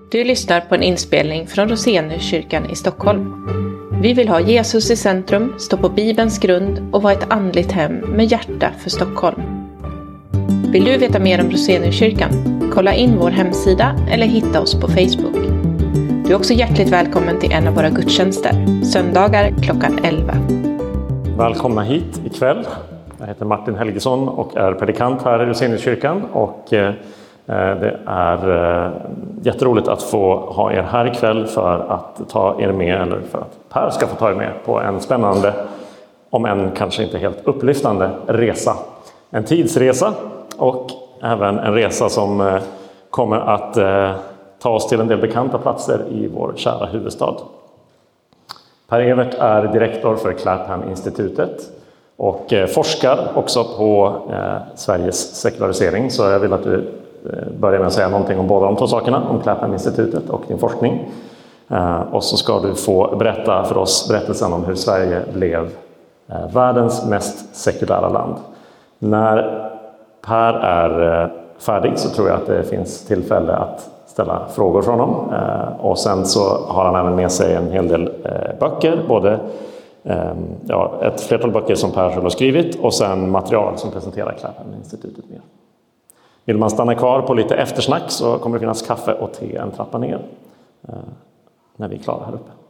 Du lyssnar på en inspelning från Roseniuskyrkan i Stockholm. Vi vill ha Jesus i centrum, stå på Bibelns grund och vara ett andligt hem med hjärta för Stockholm. Vill du veta mer om Roseniuskyrkan? Kolla in vår hemsida eller hitta oss på Facebook. Du är också hjärtligt välkommen till en av våra gudstjänster, söndagar klockan 11. Välkomna hit ikväll. Jag heter Martin Helgesson och är predikant här i Roseniuskyrkan. Och det är jätteroligt att få ha er här ikväll för att ta er med, eller för att Per ska få ta er med på en spännande, om än kanske inte helt upplyftande, resa. En tidsresa och även en resa som kommer att ta oss till en del bekanta platser i vår kära huvudstad. Per Evert är direktor för Clapham-institutet och forskar också på Sveriges sekularisering. Så jag vill att du börjar med att säga någonting om båda de två sakerna, om Clapham-institutet och din forskning. Och så ska du få berätta för oss berättelsen om hur Sverige blev världens mest sekulära land. När Per är färdig så tror jag att det finns tillfälle att ställa frågor från honom. Och sen så har han även med sig en hel del böcker, både ett flertal böcker som Per själv har skrivit och sen material som presenterar Clapham-institutet mer. Vill man stanna kvar på lite eftersnack så kommer det finnas kaffe och te en trappa ner när vi är klara här uppe.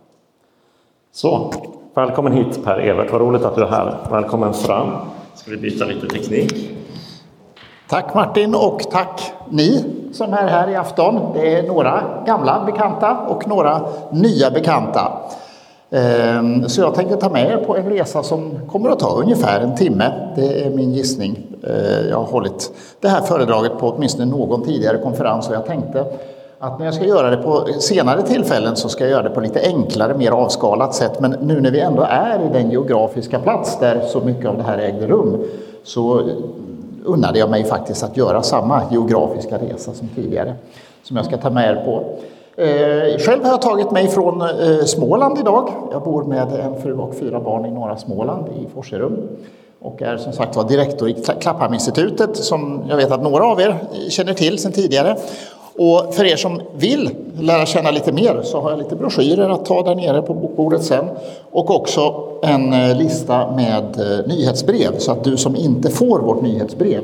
Så, välkommen hit Per Evert, vad roligt att du är här. Välkommen fram. Ska vi byta lite teknik? Tack Martin och tack ni som är här i afton. Det är några gamla bekanta och några nya bekanta. Så jag tänkte ta med er på en resa som kommer att ta ungefär en timme. Det är min gissning. Jag har hållit det här föredraget på åtminstone någon tidigare konferens och jag tänkte att när jag ska göra det på senare tillfällen så ska jag göra det på lite enklare, mer avskalat sätt. Men nu när vi ändå är i den geografiska plats där så mycket av det här ägde rum så unnade jag mig faktiskt att göra samma geografiska resa som tidigare som jag ska ta med er på. Själv har jag tagit mig från Småland idag. Jag bor med en fru och 4 barn i norra Småland i Forserum. Och är som sagt var direktor i Clapham-institutet som jag vet att några av er känner till sedan tidigare. Och för er som vill lära känna lite mer så har jag lite broschyrer att ta där nere på bokbordet sen. Och också en lista med nyhetsbrev så att du som inte får vårt nyhetsbrev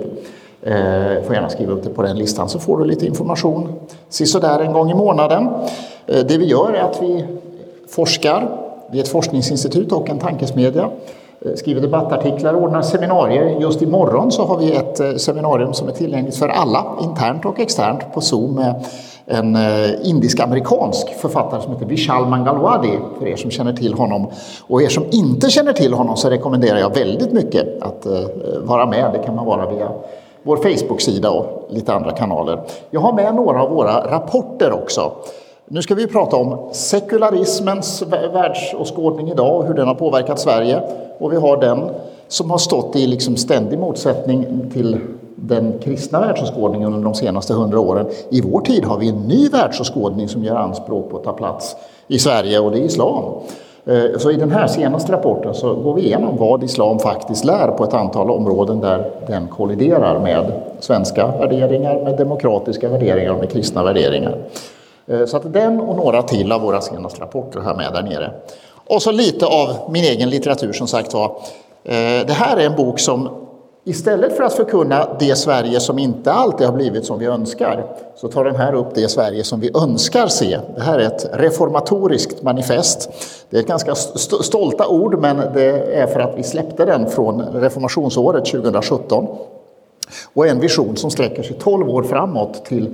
får gärna skriva upp det på den listan så får du lite information sådär en gång i månaden. Det vi gör är att vi forskar, vi är ett forskningsinstitut och en tankesmedja, skriver debattartiklar och ordnar seminarier. Just imorgon så har vi ett seminarium som är tillgängligt för alla, internt och externt på Zoom med en indisk-amerikansk författare som heter Vishal Mangalwadi, för er som känner till honom. Och er som inte känner till honom så rekommenderar jag väldigt mycket att vara med. Det kan man vara via vår Facebook-sida och lite andra kanaler. Jag har med några av våra rapporter också. Nu ska vi prata om sekularismens världsåskådning idag och hur den har påverkat Sverige. Och vi har den som har stått i liksom ständig motsättning till den kristna världsåskådningen under de senaste 100 åren. I vår tid har vi en ny världsåskådning som gör anspråk på att ta plats i Sverige och det är islam. Så i den här senaste rapporten så går vi igenom vad islam faktiskt lär på ett antal områden där den kolliderar med svenska värderingar, med demokratiska värderingar och med kristna värderingar. Så att den och några till av våra senaste rapporter här med där nere. Och så lite av min egen litteratur som sagt var. Det här är en bok som istället för att förkunna det Sverige som inte alltid har blivit som vi önskar så tar den här upp det Sverige som vi önskar se. Det här är ett reformatoriskt manifest. Det är ett ganska stolta ord men det är för att vi släppte den från reformationsåret 2017. Och en vision som sträcker sig 12 år framåt till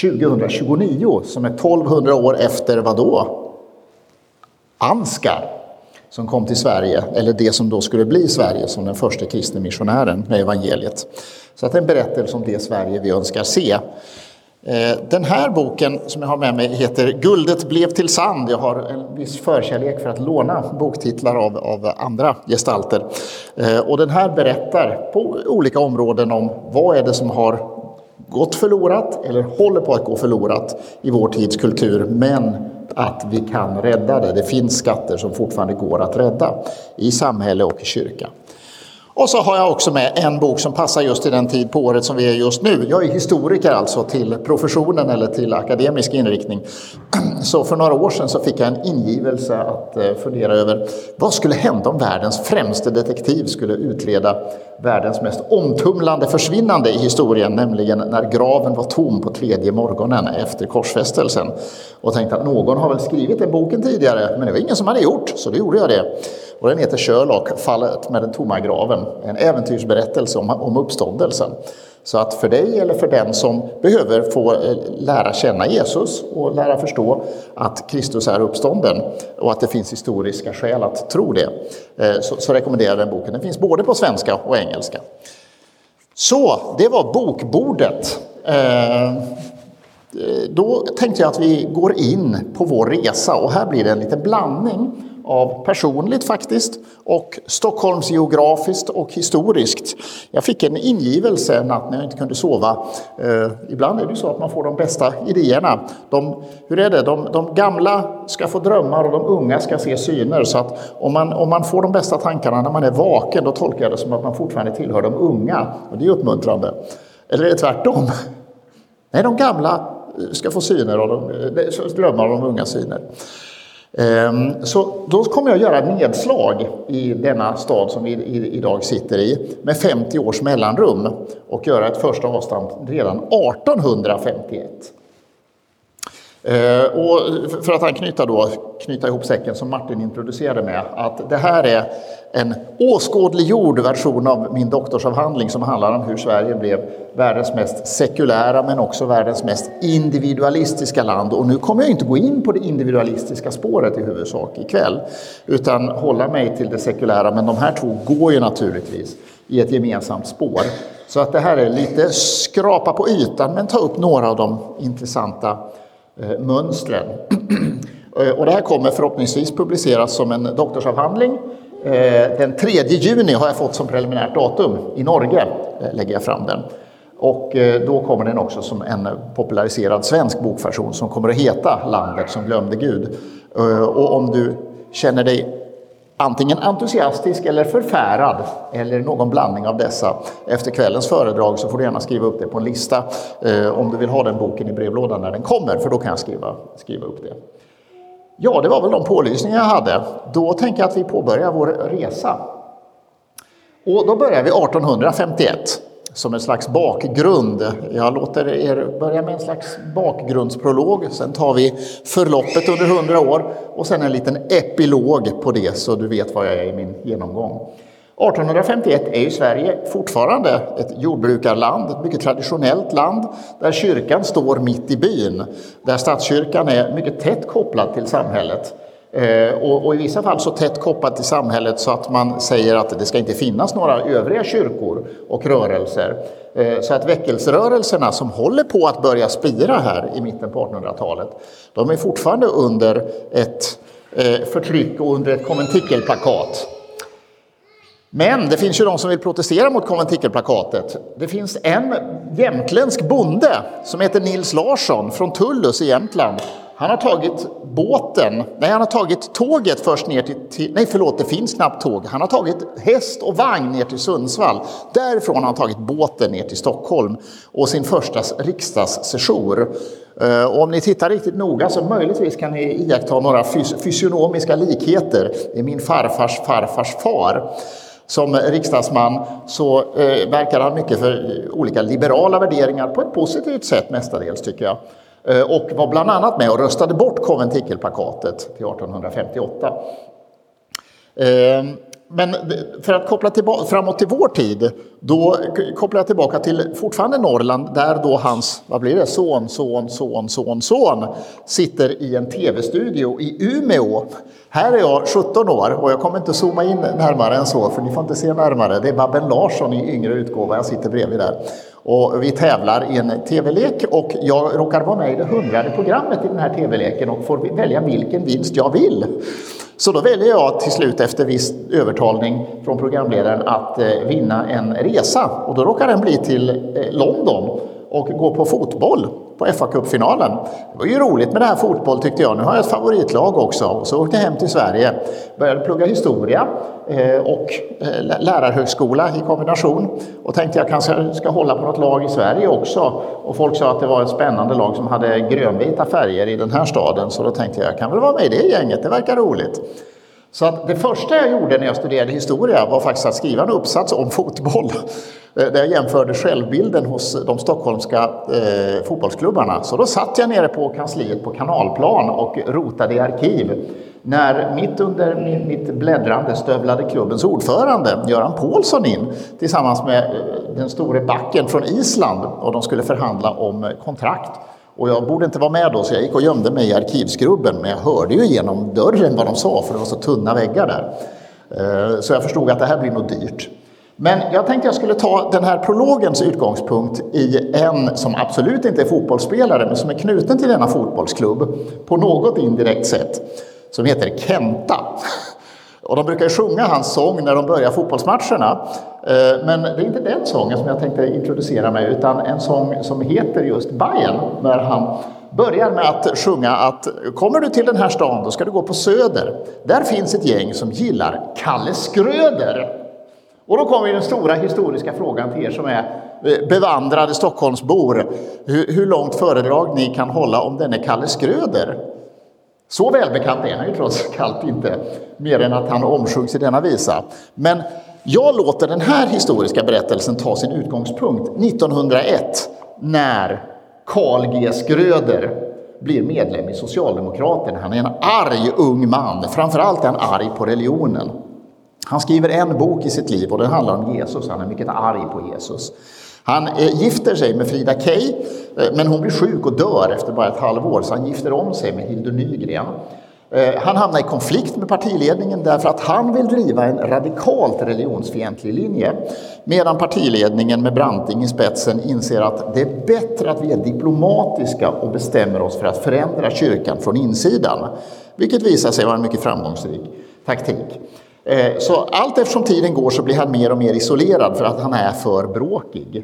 2029 som är 1200 år efter vad då? Ansgar som kom till Sverige, eller det som då skulle bli Sverige som den första kristna missionären med evangeliet. Så att en berättelse om det Sverige vi önskar se. Den här boken som jag har med mig heter Guldet blev till sand. Jag har en viss förkärlek för att låna boktitlar av andra gestalter. Och den här berättar på olika områden om vad är det som har gått förlorat eller håller på att gå förlorat i vår tids kultur, men att vi kan rädda det. Det finns skatter som fortfarande går att rädda i samhälle och i kyrka. Och så har jag också med en bok som passar just i den tid på året som vi är just nu. Jag är historiker alltså till professionen eller till akademisk inriktning. Så för några år sedan så fick jag en ingivelse att fundera över vad skulle hända om världens främste detektiv skulle utreda världens mest omtumlande försvinnande i historien, nämligen när graven var tom på 3:e morgonen efter korsfästelsen. Och tänkte att någon har väl skrivit den boken tidigare, men det var ingen som hade gjort, så då gjorde jag det. Och den heter Sherlock, fallet med den tomma graven. En äventyrsberättelse om uppståndelsen. Så att för dig eller för den som behöver få lära känna Jesus och lära förstå att Kristus är uppstånden och att det finns historiska skäl att tro det, så rekommenderar jag den boken. Den finns både på svenska och engelska. Så, det var bokbordet. Då tänkte jag att vi går in på vår resa, och här blir det en liten blandning av personligt faktiskt och Stockholms geografiskt och historiskt. Jag fick en ingivelse en natt när jag inte kunde sova. Ibland är det så att man får de bästa idéerna. Hur är det? De gamla ska få drömmar och de unga ska se syner. Så att om man får de bästa tankarna när man är vaken, då tolkar jag det som att man fortfarande tillhör de unga. Och det är uppmuntrande. Eller är det tvärtom? Nej, de gamla ska få syner och drömmar och de unga syner. Så då kommer jag göra ett nedslag i denna stad som vi idag sitter i med 50 års mellanrum och göra ett första avstamp redan 1851. Och för att knyta ihop säcken som Martin introducerade med, att det här är en åskådliggjord version av min doktorsavhandling som handlar om hur Sverige blev världens mest sekulära men också världens mest individualistiska land. Och nu kommer jag inte gå in på det individualistiska spåret i huvudsak ikväll, utan hålla mig till det sekulära, men de här två går ju naturligtvis i ett gemensamt spår. Så att det här är lite skrapa på ytan, men ta upp några av de intressanta mönstren. Och det här kommer förhoppningsvis publiceras som en doktorsavhandling. Den 3 juni har jag fått som preliminärt datum. I Norge lägger jag fram den. Och då kommer den också som en populariserad svensk bokversion som kommer att heta Landet som glömde Gud. Och om du känner dig antingen entusiastisk eller förfärad eller någon blandning av dessa efter kvällens föredrag, så får du gärna skriva upp det på en lista om du vill ha den boken i brevlådan när den kommer, för då kan jag skriva upp det. Ja, det var väl de pålysningar jag hade. Då tänker jag att vi påbörjar vår resa. Och då börjar vi 1851 som en slags bakgrund. Jag låter er börja med en slags bakgrundsprolog. Sen tar vi förloppet under 100 år och sen en liten epilog på det, så du vet vad jag är i min genomgång. 1851 är ju Sverige fortfarande ett jordbrukarland, ett mycket traditionellt land där kyrkan står mitt i byn. Där statskyrkan är mycket tätt kopplad till samhället. Och i vissa fall så tätt kopplad till samhället så att man säger att det ska inte finnas några övriga kyrkor och rörelser. Så att väckelserörelserna som håller på att börja spira här i mitten på 1800-talet, de är fortfarande under ett förtryck och under ett konventikelplakat. Men det finns ju de som vill protestera mot konventikelplakatet. Det finns en jämtländsk bonde som heter Nils Larsson från Tullus i Jämtland. Han har tagit tåget först ner till det finns knappt tåg. Han har tagit häst och vagn ner till Sundsvall. Därifrån har han tagit båten ner till Stockholm och sin första riksdagssejour. Och om ni tittar riktigt noga så möjligtvis kan ni iaktta några fysionomiska likheter. Det är min farfars far. Som riksdagsman så verkar han mycket för olika liberala värderingar på ett positivt sätt mestadels, tycker jag. Och var bland annat med och röstade bort konventikelplakatet till 1858. Men för att koppla framåt till vår tid, då kopplar jag tillbaka till fortfarande Norrland, där då hans, son sitter i en tv-studio i Umeå. Här är jag 17 år och jag kommer inte zooma in närmare än så, för ni får inte se närmare. Det är Babben Larsson i yngre utgåva, jag sitter bredvid där. Och vi tävlar i en tv-lek och jag råkar vara med i det 100:e programmet i den här tv-leken och får välja vilken vinst jag vill. Så då väljer jag till slut efter viss övertalning från programledaren att vinna en resa. Och då råkar den bli till London och gå på fotboll. på FA-cupfinalen. Det var ju roligt med det här fotboll tyckte jag. Nu har jag ett favoritlag också. Och så åkte jag hem till Sverige. Började plugga historia och lärarhögskola i kombination. Och tänkte jag kanske ska hålla på något lag i Sverige också. Och folk sa att det var ett spännande lag som hade grönvita färger i den här staden. Så då tänkte jag kan väl vara med i det gänget, det verkar roligt. Så att det första jag gjorde när jag studerade historia var faktiskt att skriva en uppsats om fotboll. Där jag jämförde självbilden hos de stockholmska fotbollsklubbarna. Så då satt jag nere på kansliet på Kanalplan och rotade i arkiv. När mitt under mitt bläddrande stövlade klubbens ordförande Göran Paulsson in tillsammans med den store backen från Island och de skulle förhandla om kontrakt. Och jag borde inte vara med då så jag gick och gömde mig i arkivskrubben men jag hörde ju genom dörren vad de sa för det var så tunna väggar där. Så jag förstod att det här blir nog dyrt. Men jag tänkte jag skulle ta den här prologens utgångspunkt i en som absolut inte är fotbollsspelare men som är knuten till denna fotbollsklubb på något indirekt sätt som heter Kenta. Och de brukar sjunga hans sång när de börjar fotbollsmatcherna. Men det är inte den sången som jag tänkte introducera mig utan en sång som heter just Bayern. När han börjar med att sjunga att kommer du till den här stan då ska du gå på Söder. Där finns ett gäng som gillar Kalle Skröder. Och då kommer den stora historiska frågan till er som är bevandrade Stockholmsbor. Hur långt föredrag ni kan hålla om denne Kalle Skröder. Så välbekant är han ju trots allt inte, mer än att han omsjungs i denna visa. Men jag låter den här historiska berättelsen ta sin utgångspunkt 1901 när Carl G. Skröder blir medlem i Socialdemokraterna. Han är en arg ung man, framförallt är han arg på religionen. Han skriver en bok i sitt liv och den handlar om Jesus, han är mycket arg på Jesus. Han gifter sig med Frida Kay, men hon blir sjuk och dör efter bara ett halvår så han gifter om sig med Hildur Nygren. Han hamnar i konflikt med partiledningen därför att han vill driva en radikalt religionsfientlig linje. Medan partiledningen med Branting i spetsen inser att det är bättre att vi är diplomatiska och bestämmer oss för att förändra kyrkan från insidan. Vilket visar sig vara en mycket framgångsrik taktik. Så allt eftersom tiden går så blir han mer och mer isolerad för att han är för bråkig.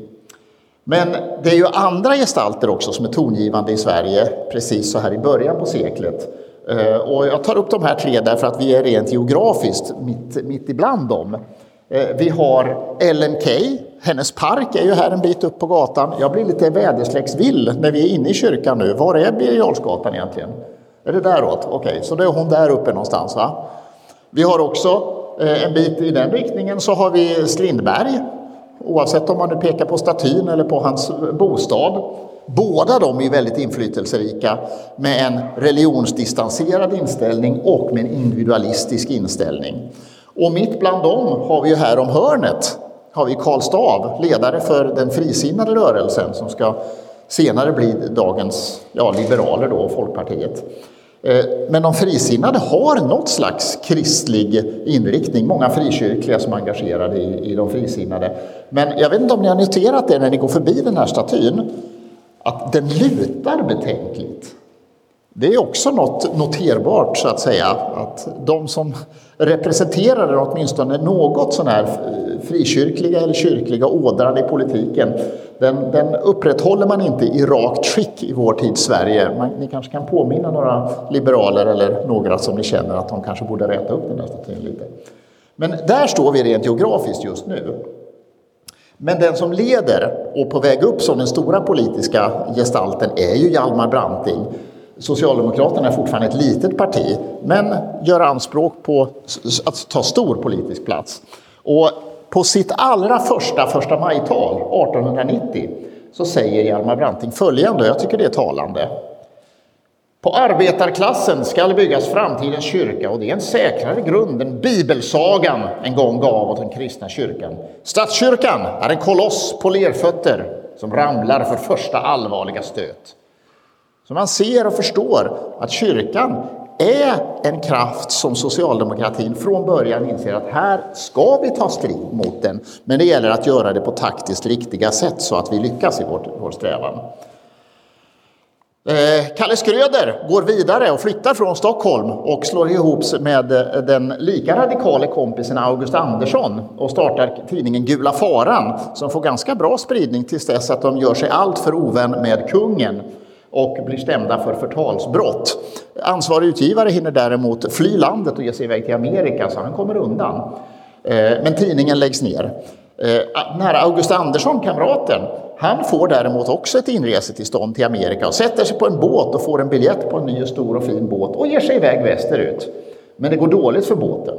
Men det är ju andra gestalter också som är tongivande i Sverige precis så här i början på seklet. Och jag tar upp de här tre därför att vi är rent geografiskt mitt ibland dem. Vi har Ellen Key, hennes park är ju här en bit upp på gatan. Jag blir lite vädersläcksvill när vi är inne i kyrkan nu. Var är Birger Jarlsgatan egentligen? Är det däråt? Okej, så då är hon där uppe någonstans va? Vi har också en bit i den riktningen så har vi Strindberg. Oavsett om man nu pekar på statyn eller på hans bostad. Båda de är väldigt inflytelserika med en religionsdistanserad inställning och med en individualistisk inställning. Och mitt bland dem har vi ju här om hörnet har vi Karl Stav, ledare för den frisinnade rörelsen som ska senare bli dagens liberaler då, Folkpartiet. Men de frisinnade har något slags kristlig inriktning. Många frikyrkliga som är engagerade i de frisinnade. Men jag vet inte om ni har noterat det när ni går förbi den här statyn. Att den lutar betänkligt. Det är också något noterbart så att säga. Att de som representerar det åtminstone något sån här frikyrkliga eller kyrkliga ådran i politiken. Den upprätthåller man inte i rakt skick i vår tid Sverige. Ni kanske kan påminna några liberaler eller några som ni känner att de kanske borde rätta upp den där statyn lite. Men där står vi rent geografiskt just nu. Men den som leder och på väg upp som den stora politiska gestalten är ju Hjalmar Branting. Socialdemokraterna är fortfarande ett litet parti men gör anspråk på att ta stor politisk plats. Och på sitt allra första majtal 1890 så säger Hjalmar Branting följande, jag tycker det är talande. På arbetarklassen ska byggas framtidens kyrka och det är en säkrare grund än bibelsagan en gång gav åt den kristna kyrkan. Statskyrkan är en koloss på lerfötter som ramlar för första allvarliga stöt. Så man ser och förstår att kyrkan är en kraft som socialdemokratin från början inser att här ska vi ta strid mot den. Men det gäller att göra det på taktiskt riktiga sätt så att vi lyckas i vår strävan. Kalle Skröder går vidare och flyttar från Stockholm och slår ihop sig med den lika radikala kompisen August Andersson och startar tidningen Gula Faran som får ganska bra spridning tills dess att de gör sig allt för ovän med kungen. och blir stämda för förtalsbrott. Ansvarig utgivare hinner däremot fly landet och ge sig iväg till Amerika, så han kommer undan. Men tidningen läggs ner. När August Andersson, kamraten, han får däremot också ett inresetillstånd till Amerika och sätter sig på en båt och får en biljett på en ny stor och fin båt och ger sig iväg västerut. Men det går dåligt för båten.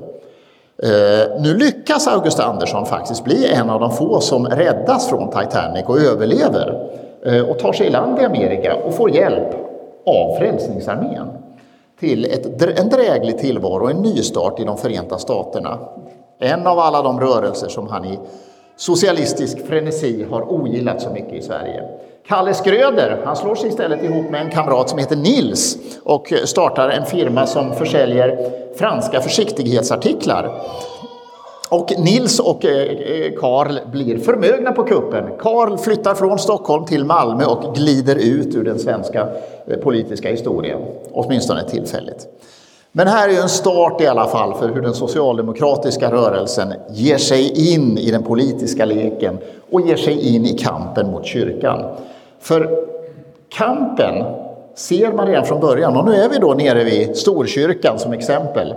Nu lyckas August Andersson faktiskt bli en av de få som räddas från Titanic och överlever och tar sig i land i Amerika och får hjälp av Frälsningsarmén till en dräglig tillvaro och en nystart i de Förenta Staterna. En av alla de rörelser som han i socialistisk frenesi har ogillat så mycket i Sverige. Kalle Skröder, han slår sig istället ihop med en kamrat som heter Nils och startar en firma som försäljer franska försiktighetsartiklar. Och Nils och Karl blir förmögna på kuppen. Karl flyttar från Stockholm till Malmö och glider ut ur den svenska politiska historien, åtminstone tillfälligt. Men här är ju en start i alla fall för hur den socialdemokratiska rörelsen ger sig in i den politiska leken och ger sig in i kampen mot kyrkan. För kampen ser man redan från början, och nu är vi då nere vid Storkyrkan som exempel,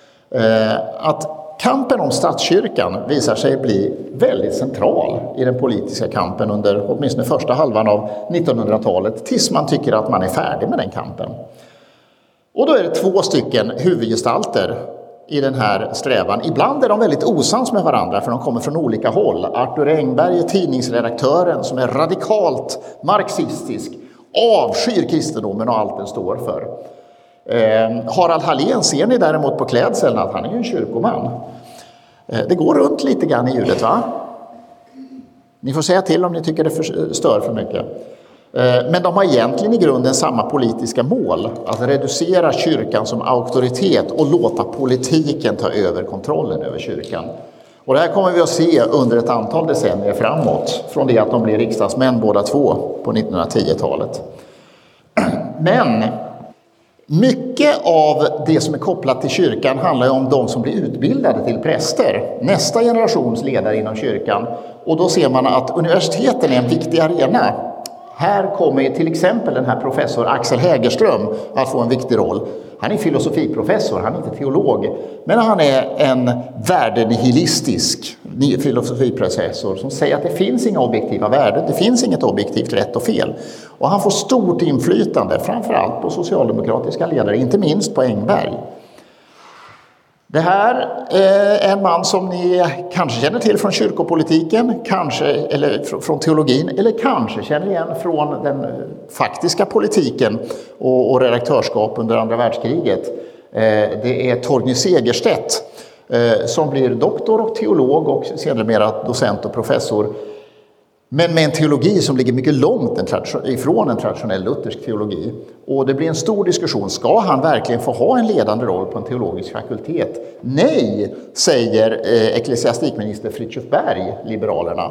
att kampen om statskyrkan visar sig bli väldigt central i den politiska kampen under åtminstone första halvan av 1900-talet, tills man tycker att man är färdig med den kampen. Och då är det 2 stycken huvudgestalter i den här strävan. Ibland är de väldigt osams med varandra för de kommer från olika håll. Arthur Engberg är tidningsredaktören som är radikalt marxistisk, avskyr kristendomen och allt den står för. Harald Hallén ser ni däremot på klädseln att han är ju en kyrkoman. Det går runt lite grann i ljudet, va? Ni får säga till om ni tycker det stör för mycket. Men de har egentligen i grunden samma politiska mål, att reducera kyrkan som auktoritet och låta politiken ta över kontrollen över kyrkan. Och det här kommer vi att se under ett antal decennier framåt, från det att de blir riksdagsmän båda två på 1910-talet. Men mycket av det som är kopplat till kyrkan handlar om de som blir utbildade till präster, nästa generations ledare inom kyrkan. Och då ser man att universiteten är en viktig arena. Här kommer till exempel den här professor Axel Hägerström att få en viktig roll. Han är filosofiprofessor, han är inte teolog. Men han är en värdenihilistisk filosofiprofessor som säger att det finns inga objektiva värden. Det finns inget objektivt rätt och fel. Och han får stort inflytande, framförallt på socialdemokratiska ledare, inte minst på Engberg. Det här är en man som ni kanske känner till från kyrkopolitiken, kanske, eller från teologin, eller kanske känner igen från den faktiska politiken och redaktörskap under andra världskriget. Det är Torgny Segerstedt som blir doktor och teolog och sedermera docent och professor. Men med en teologi som ligger mycket långt ifrån en traditionell luthersk teologi. Och det blir en stor diskussion. Ska han verkligen få ha en ledande roll på en teologisk fakultet? Nej, säger ecklesiastikminister Fridtjuv Berg, Liberalerna.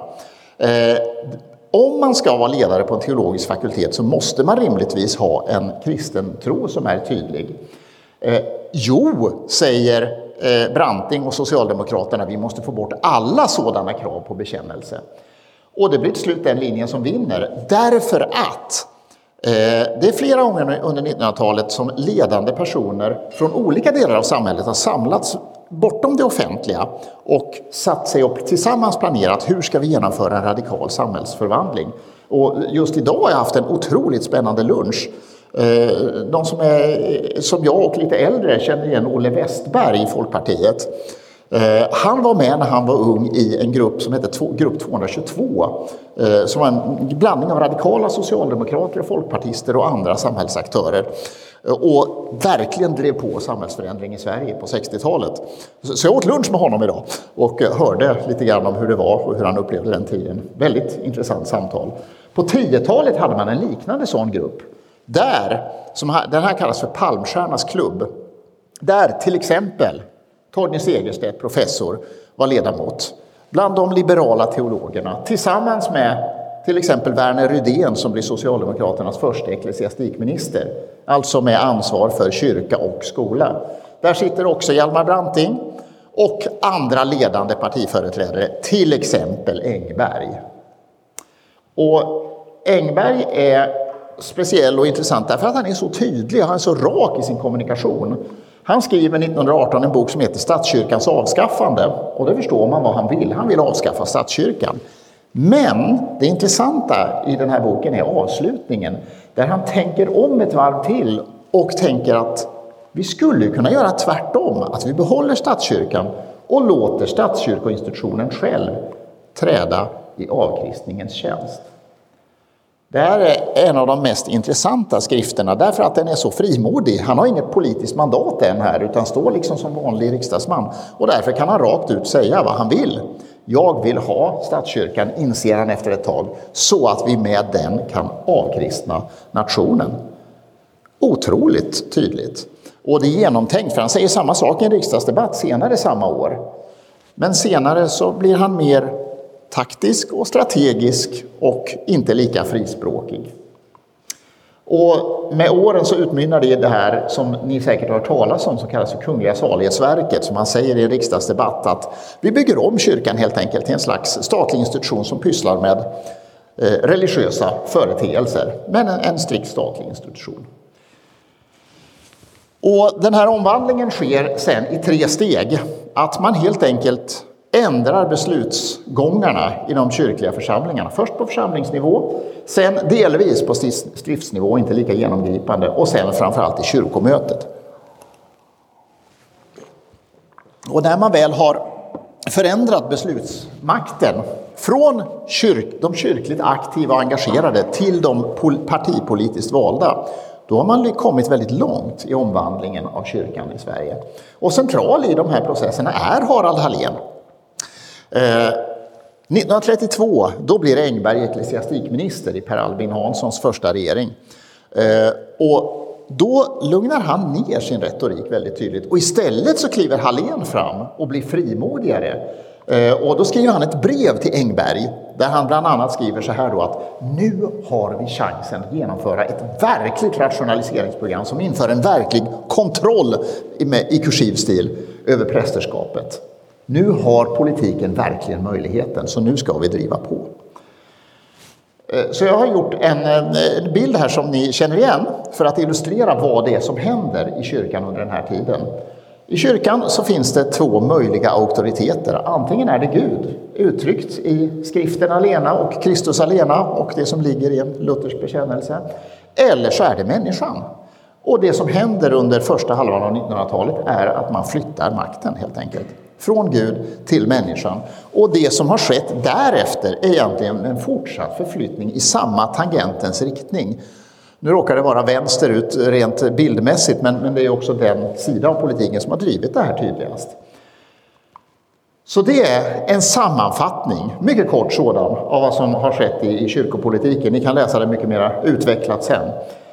Om man ska vara ledare på en teologisk fakultet så måste man rimligtvis ha en kristen tro som är tydlig. Jo, säger Branting och Socialdemokraterna, vi måste få bort alla sådana krav på bekännelse. Och det blir till slut den linjen som vinner. Därför att det är flera gånger under 1900-talet som ledande personer från olika delar av samhället har samlats bortom det offentliga och satt sig upp tillsammans planerat hur ska vi genomföra en radikal samhällsförvandling. Och just idag har jag haft en otroligt spännande lunch. De som jag och lite äldre känner igen Olle Westberg i Folkpartiet. Han var med när han var ung i en grupp som hette Grupp 222 som var en blandning av radikala socialdemokrater och folkpartister och andra samhällsaktörer och verkligen drev på samhällsförändring i Sverige på 60-talet. Så jag åt lunch med honom idag och hörde lite grann om hur det var och hur han upplevde den tiden. Väldigt intressant samtal. På 10-talet hade man en liknande sån grupp där, den här kallas för Palmstiernas klubb, där till exempel Torgny Segerstedt, professor, var ledamot bland de liberala teologerna tillsammans med till exempel Verner Rydén som blir Socialdemokraternas första ecklesiastikminister, alltså med ansvar för kyrka och skola. Där sitter också Hjalmar Branting och andra ledande partiföreträdare, till exempel Engberg. Och Engberg är speciell och intressant därför att han är så tydlig, han är så rak i sin kommunikation. Han skriver 1918 en bok som heter Statskyrkans avskaffande, och det förstår man vad han vill. Han vill avskaffa statskyrkan. Men det intressanta i den här boken är avslutningen, där han tänker om ett varv till och tänker att vi skulle kunna göra tvärtom, att vi behåller statskyrkan och låter statskyrkoinstitutionen själv träda i avkristningens tjänst. Det här är en av de mest intressanta skrifterna därför att den är så frimodig. Han har inget politiskt mandat än här utan står liksom som vanlig riksdagsman. Och därför kan han rakt ut säga vad han vill. Jag vill ha statskyrkan, inser han efter ett tag, så att vi med den kan avkristna nationen. Otroligt tydligt. Och det är genomtänkt, för han säger samma sak i en riksdagsdebatt senare samma år. Men senare så blir han mer taktisk och strategisk och inte lika frispråkig. Och med åren så utmynnar det i det här som ni säkert har hört talas om, som kallas för Kungliga Salighetsverket, som han säger i en riksdagsdebatt, att vi bygger om kyrkan helt enkelt till en slags statlig institution som pysslar med religiösa företeelser, men en strikt statlig institution. Och den här omvandlingen sker sen i 3 steg. Att man helt enkelt ändrar beslutsgångarna i de kyrkliga församlingarna. Först på församlingsnivå, sen delvis på stiftsnivå, inte lika genomgripande, och sen framförallt i kyrkomötet. Och när man väl har förändrat beslutsmakten från de kyrkligt aktiva och engagerade till de partipolitiskt valda, då har man kommit väldigt långt i omvandlingen av kyrkan i Sverige. Och central i de här processerna är Harald Hallén. 1932, då blir Engberg ecklesiastikminister i Per Albin Hanssons första regering. Och då lugnar han ner sin retorik väldigt tydligt. Och istället så kliver Hallén fram och blir frimodigare. Och då skriver han ett brev till Engberg där han bland annat skriver så här då, att nu har vi chansen att genomföra ett verkligt rationaliseringsprogram som inför en verklig kontroll i kursiv stil över prästerskapet. Nu har politiken verkligen möjligheten, så nu ska vi driva på. Så jag har gjort en bild här som ni känner igen för att illustrera vad det är som händer i kyrkan under den här tiden. I kyrkan så finns det 2 möjliga auktoriteter. Antingen är det Gud, uttryckt i skriften alena och Kristus alena och det som ligger i en Luthers bekännelse. Eller så är det människan. Och det som händer under första halvan av 1900-talet är att man flyttar makten helt enkelt. Från Gud till människan. Och det som har skett därefter är egentligen en fortsatt förflyttning i samma tangentens riktning. Nu råkar det vara vänsterut rent bildmässigt, men det är också den sida av politiken som har drivit det här tydligast. Så det är en sammanfattning, mycket kort sådan, av vad som har skett i kyrkopolitiken. Ni kan läsa det mycket mer utvecklat sen.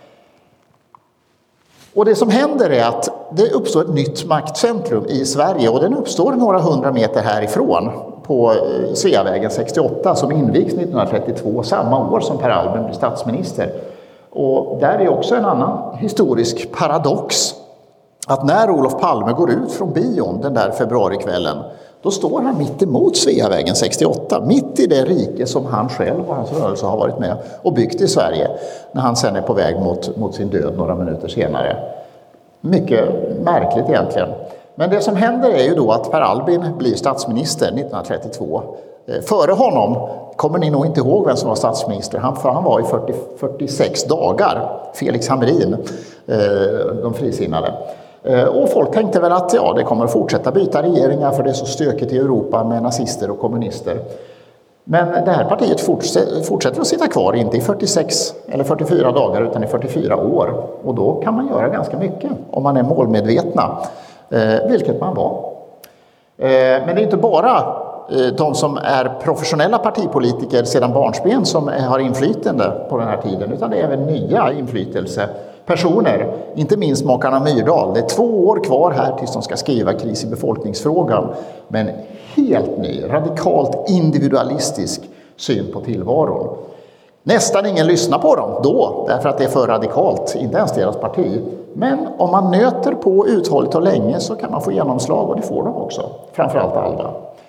Och det som händer är att det uppstår ett nytt maktcentrum i Sverige, och den uppstår några 100 meter härifrån på Sveavägen 68 som invigs 1932, samma år som Per Albin blir statsminister. Och där är också en annan historisk paradox, att när Olof Palme går ut från bion den där februarikvällen, då står han mitt emot Sveavägen 68, mitt i det rike som han själv och hans rörelse har varit med och byggt i Sverige, när han sen är på väg mot sin död några minuter senare. Mycket märkligt egentligen. Men det som händer är ju då att Per Albin blir statsminister 1932. Före honom kommer ni nog inte ihåg vem som var statsminister. Han var i 46 dagar, Felix Hamrin, de frisinnade. Och folk tänkte väl att det kommer att fortsätta byta regeringar för det är så stökigt i Europa med nazister och kommunister. Men det här partiet fortsätter att sitta kvar, inte i 46 eller 44 dagar utan i 44 år. Och då kan man göra ganska mycket om man är målmedvetna, vilket man var. Men det är inte bara de som är professionella partipolitiker sedan barnsben som har inflytande på den här tiden, utan det är även nya inflytelsepersoner, inte minst makarna Myrdal. Det är 2 år kvar här tills de ska skriva Kris i befolkningsfrågan, men helt ny, radikalt individualistisk syn på tillvaron. Nästan ingen lyssnar på dem då, därför att det är för radikalt, inte ens deras parti. Men om man nöter på uthålligt och länge så kan man få genomslag, och det får de också, framförallt Alva.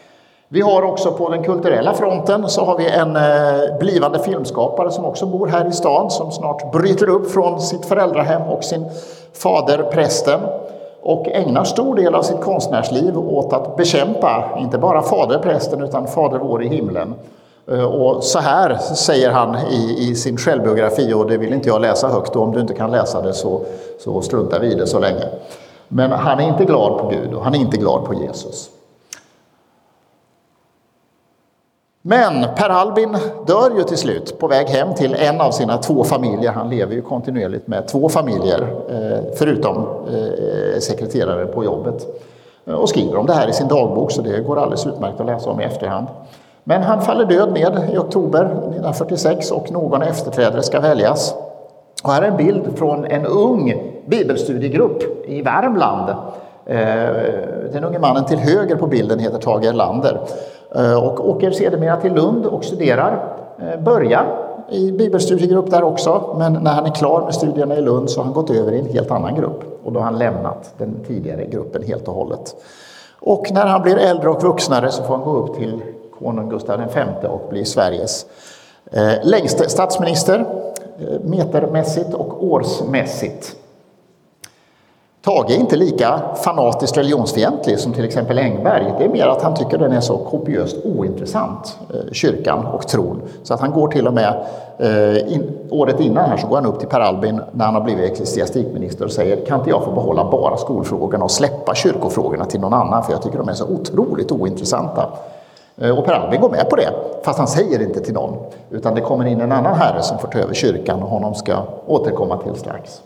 Vi har också på den kulturella fronten så har vi en blivande filmskapare som också bor här i stan, som snart bryter upp från sitt föräldrahem och sin fader prästen och ägnar stor del av sitt konstnärsliv åt att bekämpa inte bara fader prästen utan fader vår i himlen. Och så här säger han i sin självbiografi, och det vill inte jag läsa högt, och om du inte kan läsa det så struntar vi i det så länge. Men han är inte glad på Gud och han är inte glad på Jesus. Men Per Albin dör ju till slut på väg hem till en av sina 2 familjer. Han lever ju kontinuerligt med 2 familjer förutom sekreterare på jobbet. Och skriver om det här i sin dagbok, så det går alldeles utmärkt att läsa om i efterhand. Men han faller död ned i oktober 1946 och någon efterträdare ska väljas. Och här är en bild från en ung bibelstudiegrupp i Värmland. Den unge mannen till höger på bilden heter Tage Erlander. Och åker sedermera till Lund och studerar. Börjar i bibelstudiegrupp där också. Men när han är klar med studierna i Lund så har han gått över i en helt annan grupp. Och då har han lämnat den tidigare gruppen helt och hållet. Och när han blir äldre och vuxnare så får han gå upp till konung Gustav V och bli Sveriges längste statsminister. Metermässigt och årsmässigt. Tage är inte lika fanatiskt religionsfientlig som till exempel Engberg. Det är mer att han tycker den är så kopiöst ointressant, kyrkan och tron. Så att han går till och med, året innan här så går han upp till Per Albin när han har blivit ecklesiastikminister och säger: kan inte jag få behålla bara skolfrågorna och släppa kyrkofrågorna till någon annan, för jag tycker de är så otroligt ointressanta. Och Per Albin går med på det, fast han säger inte till någon. Utan det kommer in en annan herre som får ta över kyrkan och honom ska återkomma till strax.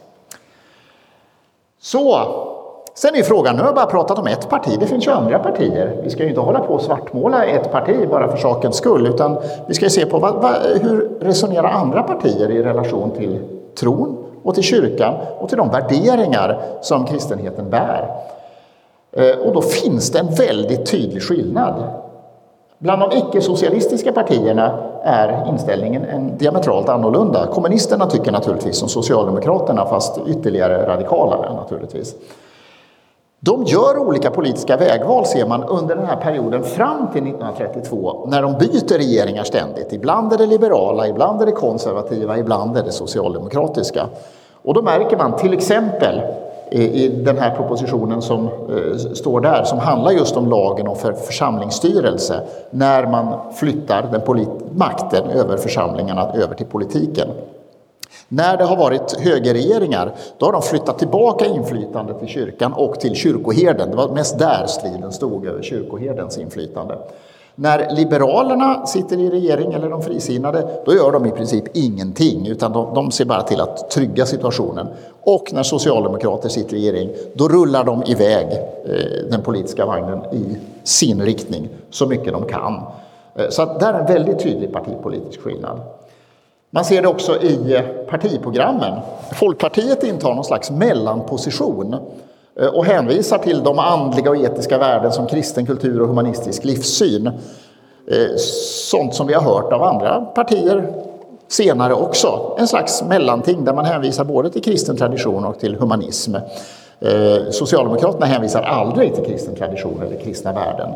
Så, sen är frågan, nu har jag bara pratat om ett parti, det finns ju andra partier. Vi ska ju inte hålla på och svartmåla ett parti bara för sakens skull, utan vi ska se på hur resonerar andra partier i relation till tron och till kyrkan och till de värderingar som kristenheten bär. Och då finns det en väldigt tydlig skillnad. Bland de icke-socialistiska partierna är inställningen en diametralt annorlunda. Kommunisterna tycker naturligtvis som Socialdemokraterna, fast ytterligare radikalare naturligtvis. De gör olika politiska vägval, ser man, under den här perioden fram till 1932, när de byter regeringar ständigt. Ibland är det liberala, ibland är det konservativa, ibland är det socialdemokratiska. Och då märker man till exempel i den här propositionen som står där, som handlar just om lagen om församlingsstyrelse, när man flyttar makten över församlingarna över till politiken. När det har varit högerregeringar, då har de flyttat tillbaka inflytande till kyrkan och till kyrkoherden. Det var mest där striden stod, över kyrkoherdens inflytande. När liberalerna sitter i regering, eller de frisinnade, då gör de i princip ingenting, utan de ser bara till att trygga situationen. Och när socialdemokrater sitter i regering, då rullar de iväg den politiska vagnen i sin riktning så mycket de kan. Så att där är en väldigt tydlig partipolitisk skillnad. Man ser det också i partiprogrammen. Folkpartiet intar någon slags mellanposition och hänvisar till de andliga och etiska värden som kristen kultur och humanistisk livssyn. Sånt som vi har hört av andra partier senare också. En slags mellanting där man hänvisar både till kristen tradition och till humanism. Socialdemokraterna hänvisar aldrig till kristen tradition eller kristna värden.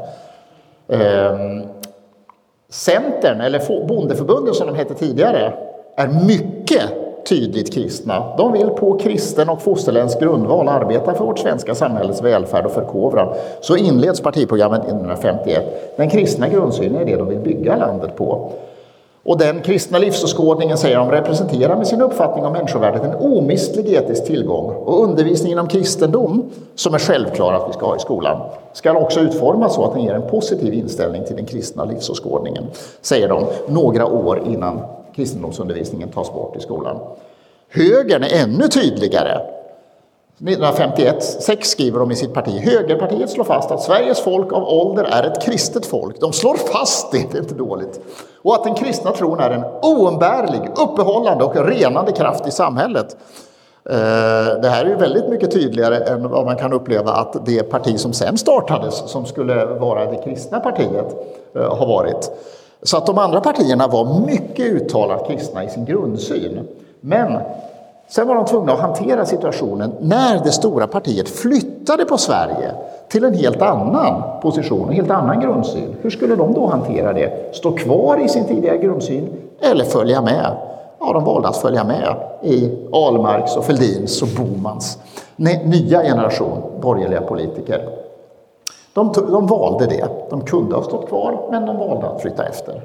Centern, eller Bondeförbundet som de hette tidigare, är mycket tydligt kristna. De vill på kristen och fosterländsk grundval arbeta för vårt svenska samhälles välfärd och förkovran. Så inleds partiprogrammet 1951. Den kristna grundsynen är det de vill bygga landet på. Och den kristna livsåskådningen, säger de, representerar med sin uppfattning om människovärdet en omistlig etisk tillgång. Och undervisningen om kristendom, som är självklar att vi ska ha i skolan, ska också utformas så att den ger en positiv inställning till den kristna livsåskådningen, säger de några år innan kristendomsundervisningen tas bort i skolan. Högern är ännu tydligare. 1951-6 skriver de i sitt parti: Högerpartiet slår fast att Sveriges folk av ålder är ett kristet folk. De slår fast det är inte dåligt. Och att den kristna tron är en oumbärlig, uppehållande och renande kraft i samhället. Det här är ju väldigt mycket tydligare än vad man kan uppleva att det parti som sen startades, som skulle vara det kristna partiet, har varit. Så att de andra partierna var mycket uttalat kristna i sin grundsyn. Men Sen var de tvungna att hantera situationen när det stora partiet flyttade på Sverige till en helt annan position, en helt annan grundsyn. Hur skulle de då hantera det? Stå kvar i sin tidigare grundsyn eller följa med? Ja, de valde att följa med i Ahlmarks och Fälldins och Bomans nya generation borgerliga politiker. De valde det. De kunde ha stått kvar, men de valde att flytta efter.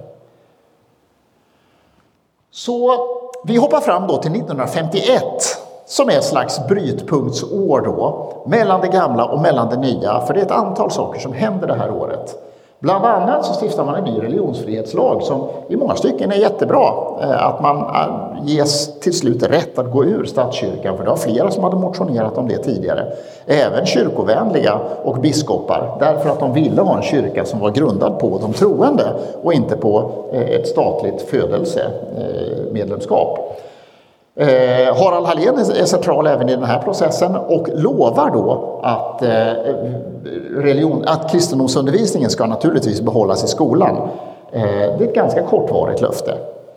Så vi hoppar fram då till 1951 som är ett slags brytpunktsår då, mellan det gamla och mellan det nya. För det är ett antal saker som händer det här året. Bland annat så stiftar man en ny religionsfrihetslag som i många stycken är jättebra. Att man ges till slut rätt att gå ur statskyrkan, för det var flera som hade motionerat om det tidigare. Även kyrkovänliga och biskopar, därför att de ville ha en kyrka som var grundad på de troende och inte på ett statligt födelsemedlemskap. Harald Hallén är central även i den här processen och lovar då att kristendomsundervisningen ska naturligtvis behållas i skolan. Det är ett ganska kortvarigt löfte.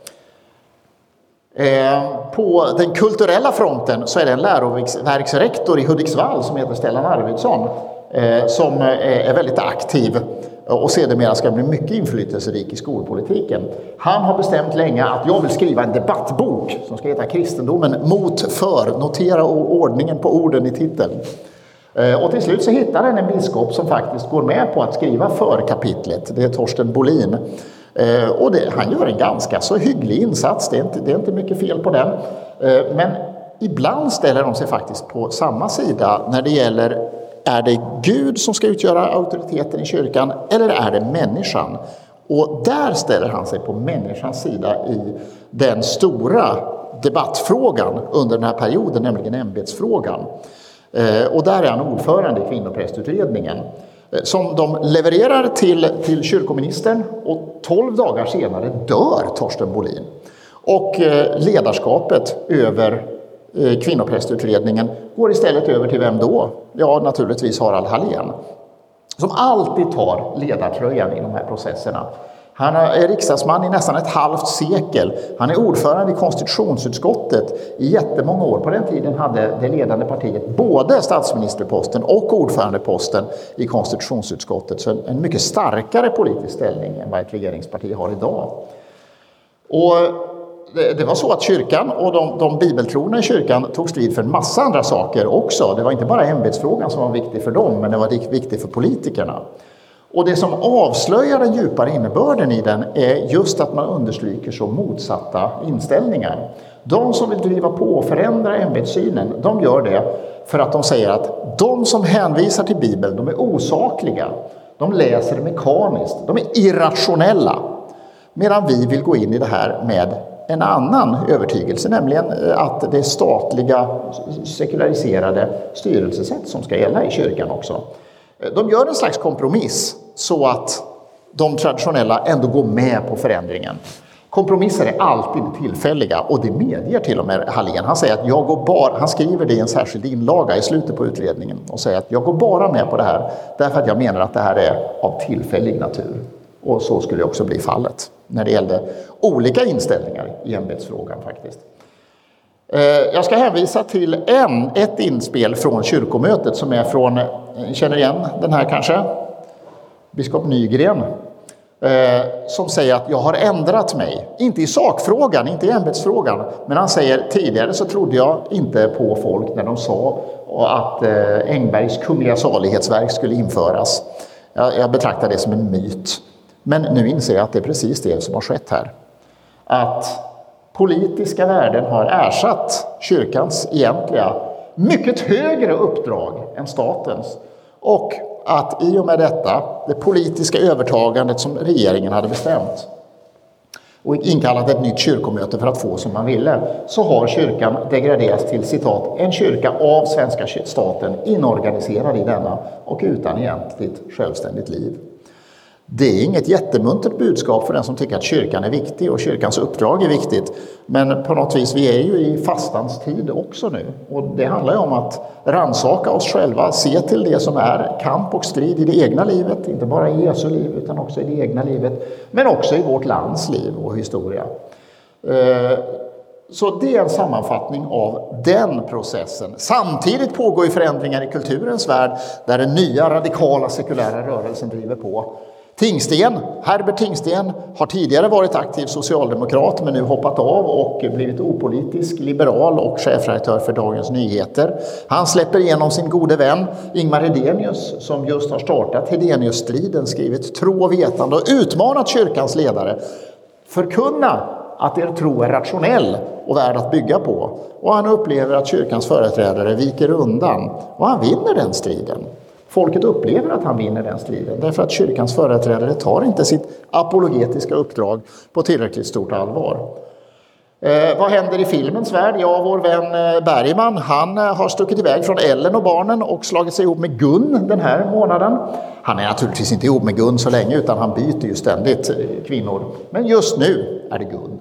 På den kulturella fronten så är det en läroverksrektor i Hudiksvall som heter Stellan Arvidsson som är väldigt aktiv och sedermera ska bli mycket inflytelserik i skolpolitiken. Han har bestämt länge att jag vill skriva en debattbok som ska heta Kristendomen mot för. Notera ordningen på orden i titeln. Och till slut så hittar han en biskop som faktiskt går med på att skriva för kapitlet. Det är Torsten Bolin. Och han gör en ganska så hygglig insats. Det är inte mycket fel på den. Men ibland ställer de sig faktiskt på samma sida när det gäller: är det Gud som ska utgöra auktoriteten i kyrkan eller är det människan? Och där ställer han sig på människans sida i den stora debattfrågan under den här perioden, nämligen ämbetsfrågan. Och där är han ordförande i kvinnoprästutredningen som de levererar till kyrkoministern, och 12 dagar senare dör Torsten Bolin. Och ledarskapet över kvinnoprästutredningen går istället över till vem då? Ja, naturligtvis Harald Hallén, som alltid tar ledartröjan i de här processerna. Han är riksdagsman i nästan ett halvt sekel. Han är ordförande i konstitutionsutskottet i jättemånga år. På den tiden hade det ledande partiet både statsministerposten och ordförandeposten i konstitutionsutskottet. Så en mycket starkare politisk ställning än vad ett regeringsparti har idag. Och det var så att kyrkan och de bibeltrogna i kyrkan tog strid för en massa andra saker också. Det var inte bara ämbetsfrågan som var viktig för dem, men det var viktigt för politikerna. Och det som avslöjar den djupare innebörden i den är just att man understryker så motsatta inställningar. De som vill driva på och förändra ämbetssynen, de gör det för att de säger att de som hänvisar till Bibeln, de är osakliga. De läser mekaniskt, de är irrationella. Medan vi vill gå in i det här med en annan övertygelse, nämligen att det är statliga, sekulariserade styrelsesätt som ska gälla i kyrkan också. De gör en slags kompromiss så att de traditionella ändå går med på förändringen. Kompromisser är alltid tillfälliga, och det medger till och med Hallén. Han säger att han skriver det i en särskild inlaga i slutet på utredningen och säger att jag går bara med på det här därför att jag menar att det här är av tillfällig natur. Och så skulle också bli fallet när det gällde olika inställningar i ämbetsfrågan faktiskt. Jag ska hänvisa till ett inspel från kyrkomötet som är från, känner igen den här kanske, biskop Nygren, som säger att jag har ändrat mig. Inte i sakfrågan, inte i ämbetsfrågan, men han säger tidigare så trodde jag inte på folk när de sa att Engbergs kungliga salighetsverk skulle införas. Jag betraktar det som en myt. Men nu inser jag att det är precis det som har skett här. Att politiska värden har ersatt kyrkans egentliga mycket högre uppdrag än statens. Och att i och med detta, det politiska övertagandet som regeringen hade bestämt och inkallat ett nytt kyrkomöte för att få som man ville, så har kyrkan degraderats till, citat, en kyrka av svenska staten, inorganiserad i denna och utan egentligt självständigt liv. Det är inget jättemuntert budskap för den som tycker att kyrkan är viktig och kyrkans uppdrag är viktigt. Men på något vis, vi är ju i fastans tid också nu. Och det handlar ju om att rannsaka oss själva, se till det som är kamp och strid i det egna livet. Inte bara i Jesu liv utan också i det egna livet. Men också i vårt lands liv och historia. Så det är en sammanfattning av den processen. Samtidigt pågår ju förändringar i kulturens värld där den nya radikala sekulära rörelsen driver på. Herbert Tingsten har tidigare varit aktiv socialdemokrat men nu hoppat av och blivit opolitisk, liberal och chefredaktör för Dagens Nyheter. Han släpper igenom sin gode vän Ingmar Hedenius som just har startat Hedenius-striden, skrivit Tro och vetande och utmanat kyrkans ledare. Förkunna att er tro är rationell och värd att bygga på. Och han upplever att kyrkans företrädare viker undan och han vinner den striden. Folket upplever att han vinner den striden därför att kyrkans företrädare tar inte sitt apologetiska uppdrag på tillräckligt stort allvar. Vad händer i filmens värld? Ja, vår vän Bergman, han har stuckit iväg från Ellen och barnen och slagit sig ihop med Gun den här månaden. Han är naturligtvis inte ihop med Gun så länge utan han byter ju ständigt kvinnor. Men just nu är det Gun.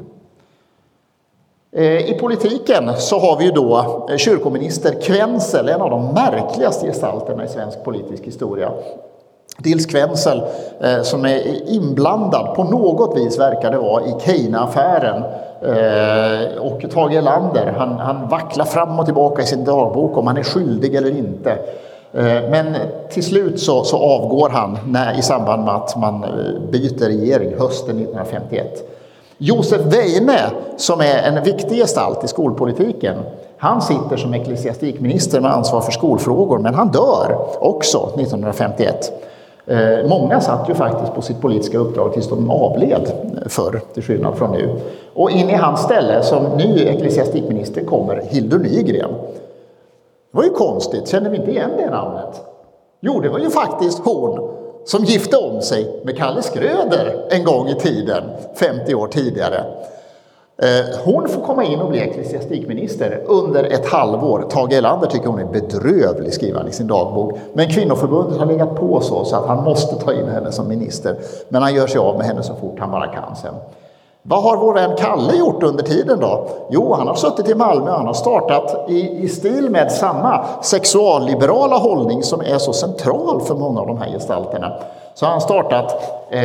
I politiken så har vi ju då kyrkominister Quenzel, en av de märkligaste gestalterna i svensk politisk historia. Dels Quenzel som är inblandad på något vis verkar det vara i Keina-affären och Tage Erlander. Han vacklar fram och tillbaka i sin dagbok om han är skyldig eller inte. Men till slut så avgår han i samband med att man byter regering hösten 1951. Josef Weine, som är en viktig gestalt i skolpolitiken, han sitter som ecklesiastikminister med ansvar för skolfrågor, men han dör också 1951. Många satt ju faktiskt på sitt politiska uppdrag tills de avled förr, till skillnad från nu. Och in i hans ställe som ny ecklesiastikminister kommer Hildur Nygren. Det var ju konstigt, känner vi inte igen det namnet? Jo, det var ju faktiskt hon som gifte om sig med Kalle Skröder en gång i tiden, 50 år tidigare. Hon får komma in och bli ecklesiastikminister under ett halvår. Tage Erlander tycker hon är bedrövlig, skriver han i sin dagbok. Men kvinnoförbundet har legat på så att han måste ta in henne som minister. Men han gör sig av med henne så fort han bara kan sen. Vad har vår vän Kalle gjort under tiden då? Jo, han har suttit i Malmö och han har startat i stil med samma sexualliberala hållning som är så central för många av de här gestalterna. Så har han startat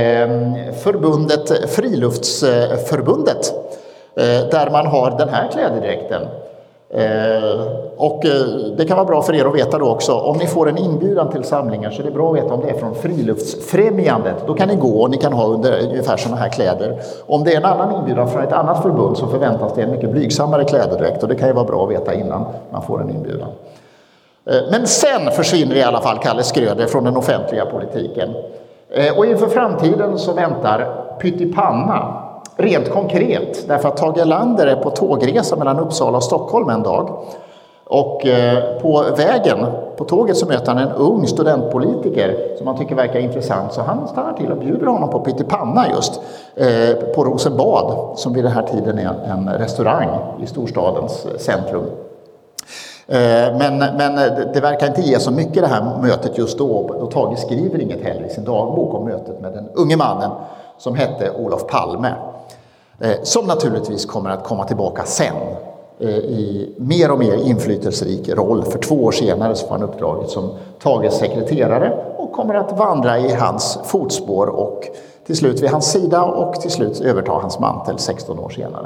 Friluftsförbundet där man har den här klädedräkten. Och det kan vara bra för er att veta då också, om ni får en inbjudan till samlingar så är det bra att veta om det är från Friluftsfrämjandet. Då kan ni gå och ni kan ha under ungefär sådana här kläder. Om det är en annan inbjudan från ett annat förbund så förväntas det en mycket blygsammare klädedräkt och det kan ju vara bra att veta innan man får en inbjudan. Men sen försvinner i alla fall Kalle Skröder från den offentliga politiken. Och inför framtiden så väntar pyttipanna. Rent konkret, därför att Tage Erlander är på tågresa mellan Uppsala och Stockholm en dag. Och på vägen, på tåget så möter han en ung studentpolitiker som han tycker verkar intressant. Så han stannar till och bjuder honom på pyttipanna just på Rosenbad, som vid den här tiden är en restaurang i storstadens centrum. Men det verkar inte ge så mycket det här mötet just då. Och Tage skriver inget heller i sin dagbok om mötet med den unge mannen som hette Olof Palme. Som naturligtvis kommer att komma tillbaka sen i mer och mer inflytelserik roll. För 2 år senare så får han uppdraget som Tages sekreterare och kommer att vandra i hans fotspår och till slut vid hans sida och till slut överta hans mantel 16 år senare.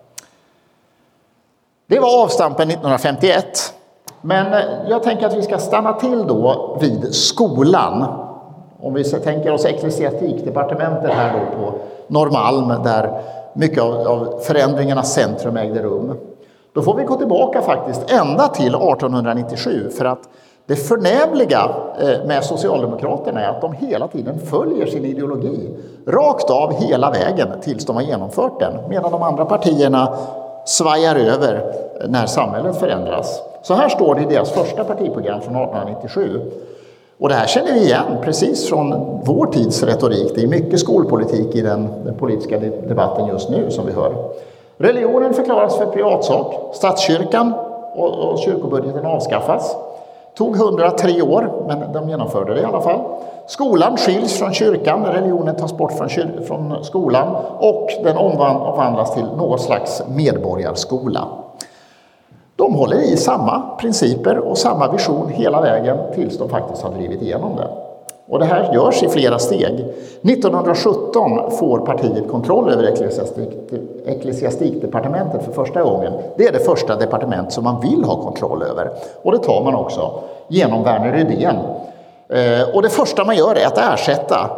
Det var avstampen 1951. Men jag tänker att vi ska stanna till då vid skolan. Om vi tänker oss ecklesiastikdepartementet här då på Norrmalm där mycket av förändringarnas centrum ägde rum. Då får vi gå tillbaka faktiskt ända till 1897 för att det förnämliga med Socialdemokraterna är att de hela tiden följer sin ideologi rakt av hela vägen tills de har genomfört den. Medan de andra partierna svajar över när samhället förändras. Så här står det i deras första partiprogram från 1897. Och det här känner vi igen precis från vår tids retorik. Det är mycket skolpolitik i den politiska debatten just nu som vi hör. Religionen förklaras för privatsak. Statskyrkan och kyrkobudgeten avskaffas. Tog 103 år, men de genomförde det i alla fall. Skolan skiljs från kyrkan, religionen tas bort från skolan och den omvandlas till något slags medborgarskola. De håller i samma principer och samma vision hela vägen tills de faktiskt har drivit igenom det. Och det här görs i flera steg. 1917 får partiet kontroll över ecklesiastikdepartementet för första gången. Det är det första departement som man vill ha kontroll över. Och det tar man också genom Verner Rydén. Och det första man gör är att ersätta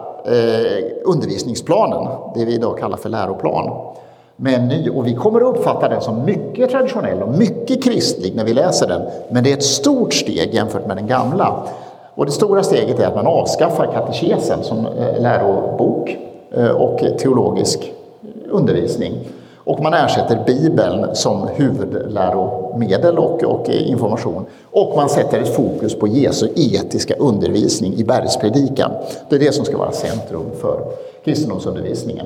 undervisningsplanen, det vi idag kallar för läroplan, med en ny. Och vi kommer att uppfatta den som mycket traditionell och mycket kristlig när vi läser den. Men det är ett stort steg jämfört med den gamla. Och det stora steget är att man avskaffar katekesen som lärobok och teologisk undervisning. Och man ersätter Bibeln som huvudläromedel och information. Och man sätter ett fokus på Jesu etiska undervisning i bergspredikan. Det är det som ska vara centrum för kristendomsundervisningen.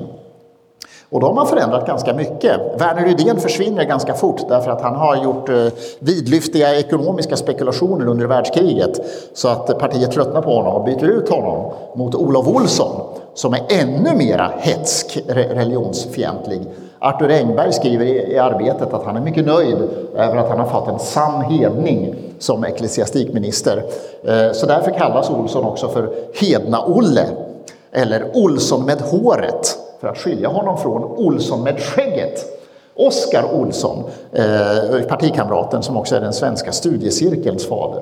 Och då har man förändrat ganska mycket. Verner Rydén försvinner ganska fort därför att han har gjort vidlyftiga ekonomiska spekulationer under världskriget. Så att partiet tröttnar på honom och byter ut honom mot Olof Olsson som är ännu mera hetsk religionsfientlig. Arthur Engberg skriver i arbetet att han är mycket nöjd över att han har fått en sann hedning som ecklesiastikminister. Så därför kallas Olsson också för Hedna-Olle eller Olsson med håret, för att skilja honom från Olsson med skägget. Oskar Olsson, partikamraten som också är den svenska studiecirkelns fader.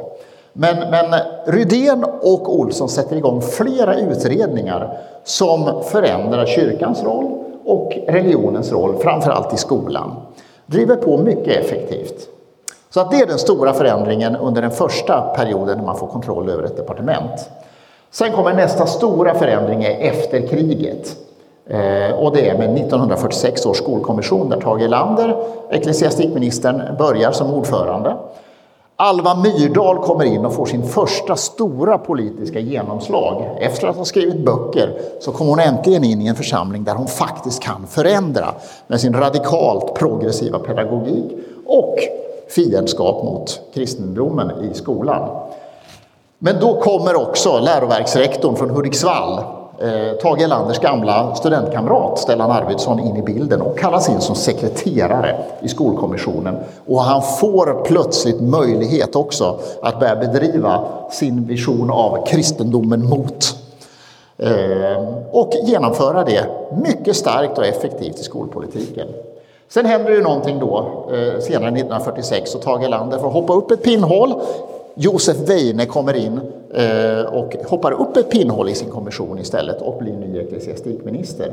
Men Rydén och Olsson sätter igång flera utredningar som förändrar kyrkans roll och religionens roll, framförallt i skolan. Driver på mycket effektivt. Så att det är den stora förändringen under den första perioden när man får kontroll över ett departement. Sen kommer nästa stora förändring efter kriget. Och det är med 1946 års skolkommission där Tage Erlander, ecklesiastikministern, börjar som ordförande. Alva Myrdal kommer in och får sin första stora politiska genomslag. Efter att ha skrivit böcker så kommer hon äntligen in i en församling där hon faktiskt kan förändra med sin radikalt progressiva pedagogik och fiendskap mot kristendomen i skolan. Men då kommer också läroverksrektorn från Hudiksvall, Tage Erlanders gamla studentkamrat Stellan Arvidsson, in i bilden och kallas in som sekreterare i skolkommissionen. Och han får plötsligt möjlighet också att börja bedriva sin vision av kristendomen mot och genomföra det mycket starkt och effektivt i skolpolitiken. Sen händer ju någonting då senare 1946 och Tage Erlander får hoppa upp ett pinnhål. Josef Weine kommer in och hoppar upp ett pinnhål i sin kommission istället och blir ny ecklesiastikminister.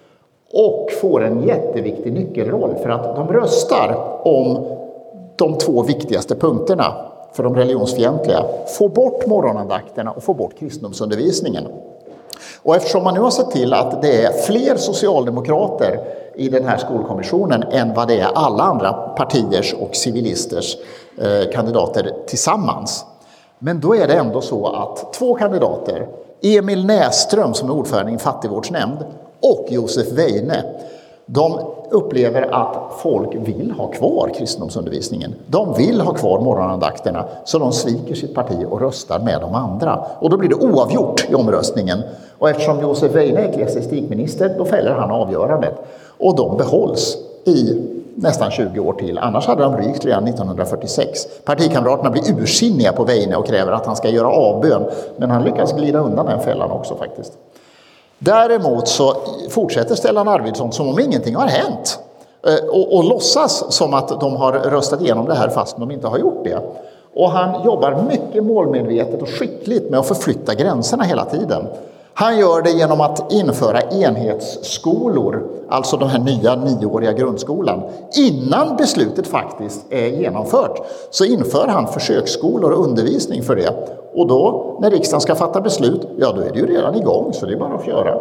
Och får en jätteviktig nyckelroll för att de röstar om de två viktigaste punkterna för de religionsfientliga. Få bort morgonandakterna och få bort kristendomsundervisningen. Och eftersom man nu har sett till att det är fler socialdemokrater i den här skolkommissionen än vad det är alla andra partiers och civilisters kandidater tillsammans. Men då är det ändå så att två kandidater, Emil Näström som är ordförande i en fattigvårdsnämnd och Josef Weine, de upplever att folk vill ha kvar kristendomsundervisningen. De vill ha kvar morgonandakterna, så de sviker sitt parti och röstar med de andra. Och då blir det oavgjort i omröstningen. Och eftersom Josef Weine är ecklesiastikminister, då fäller han avgörandet. Och de behålls i nästan 20 år till. Annars hade de rykt redan 1946. Partikamraterna blir ursinniga på Weine och kräver att han ska göra avbön. Men han lyckas glida undan den fällan också faktiskt. Däremot så fortsätter Stellan Arvidsson som om ingenting har hänt. Och låtsas som att de har röstat igenom det här fast de inte har gjort det. Och han jobbar mycket målmedvetet och skickligt med att förflytta gränserna hela tiden. Han gör det genom att införa enhetsskolor, alltså den här nya 9-åriga grundskolan. Innan beslutet faktiskt är genomfört så inför han försöksskolor och undervisning för det. Och då, när riksdagen ska fatta beslut, ja då är det ju redan igång så det är bara att göra.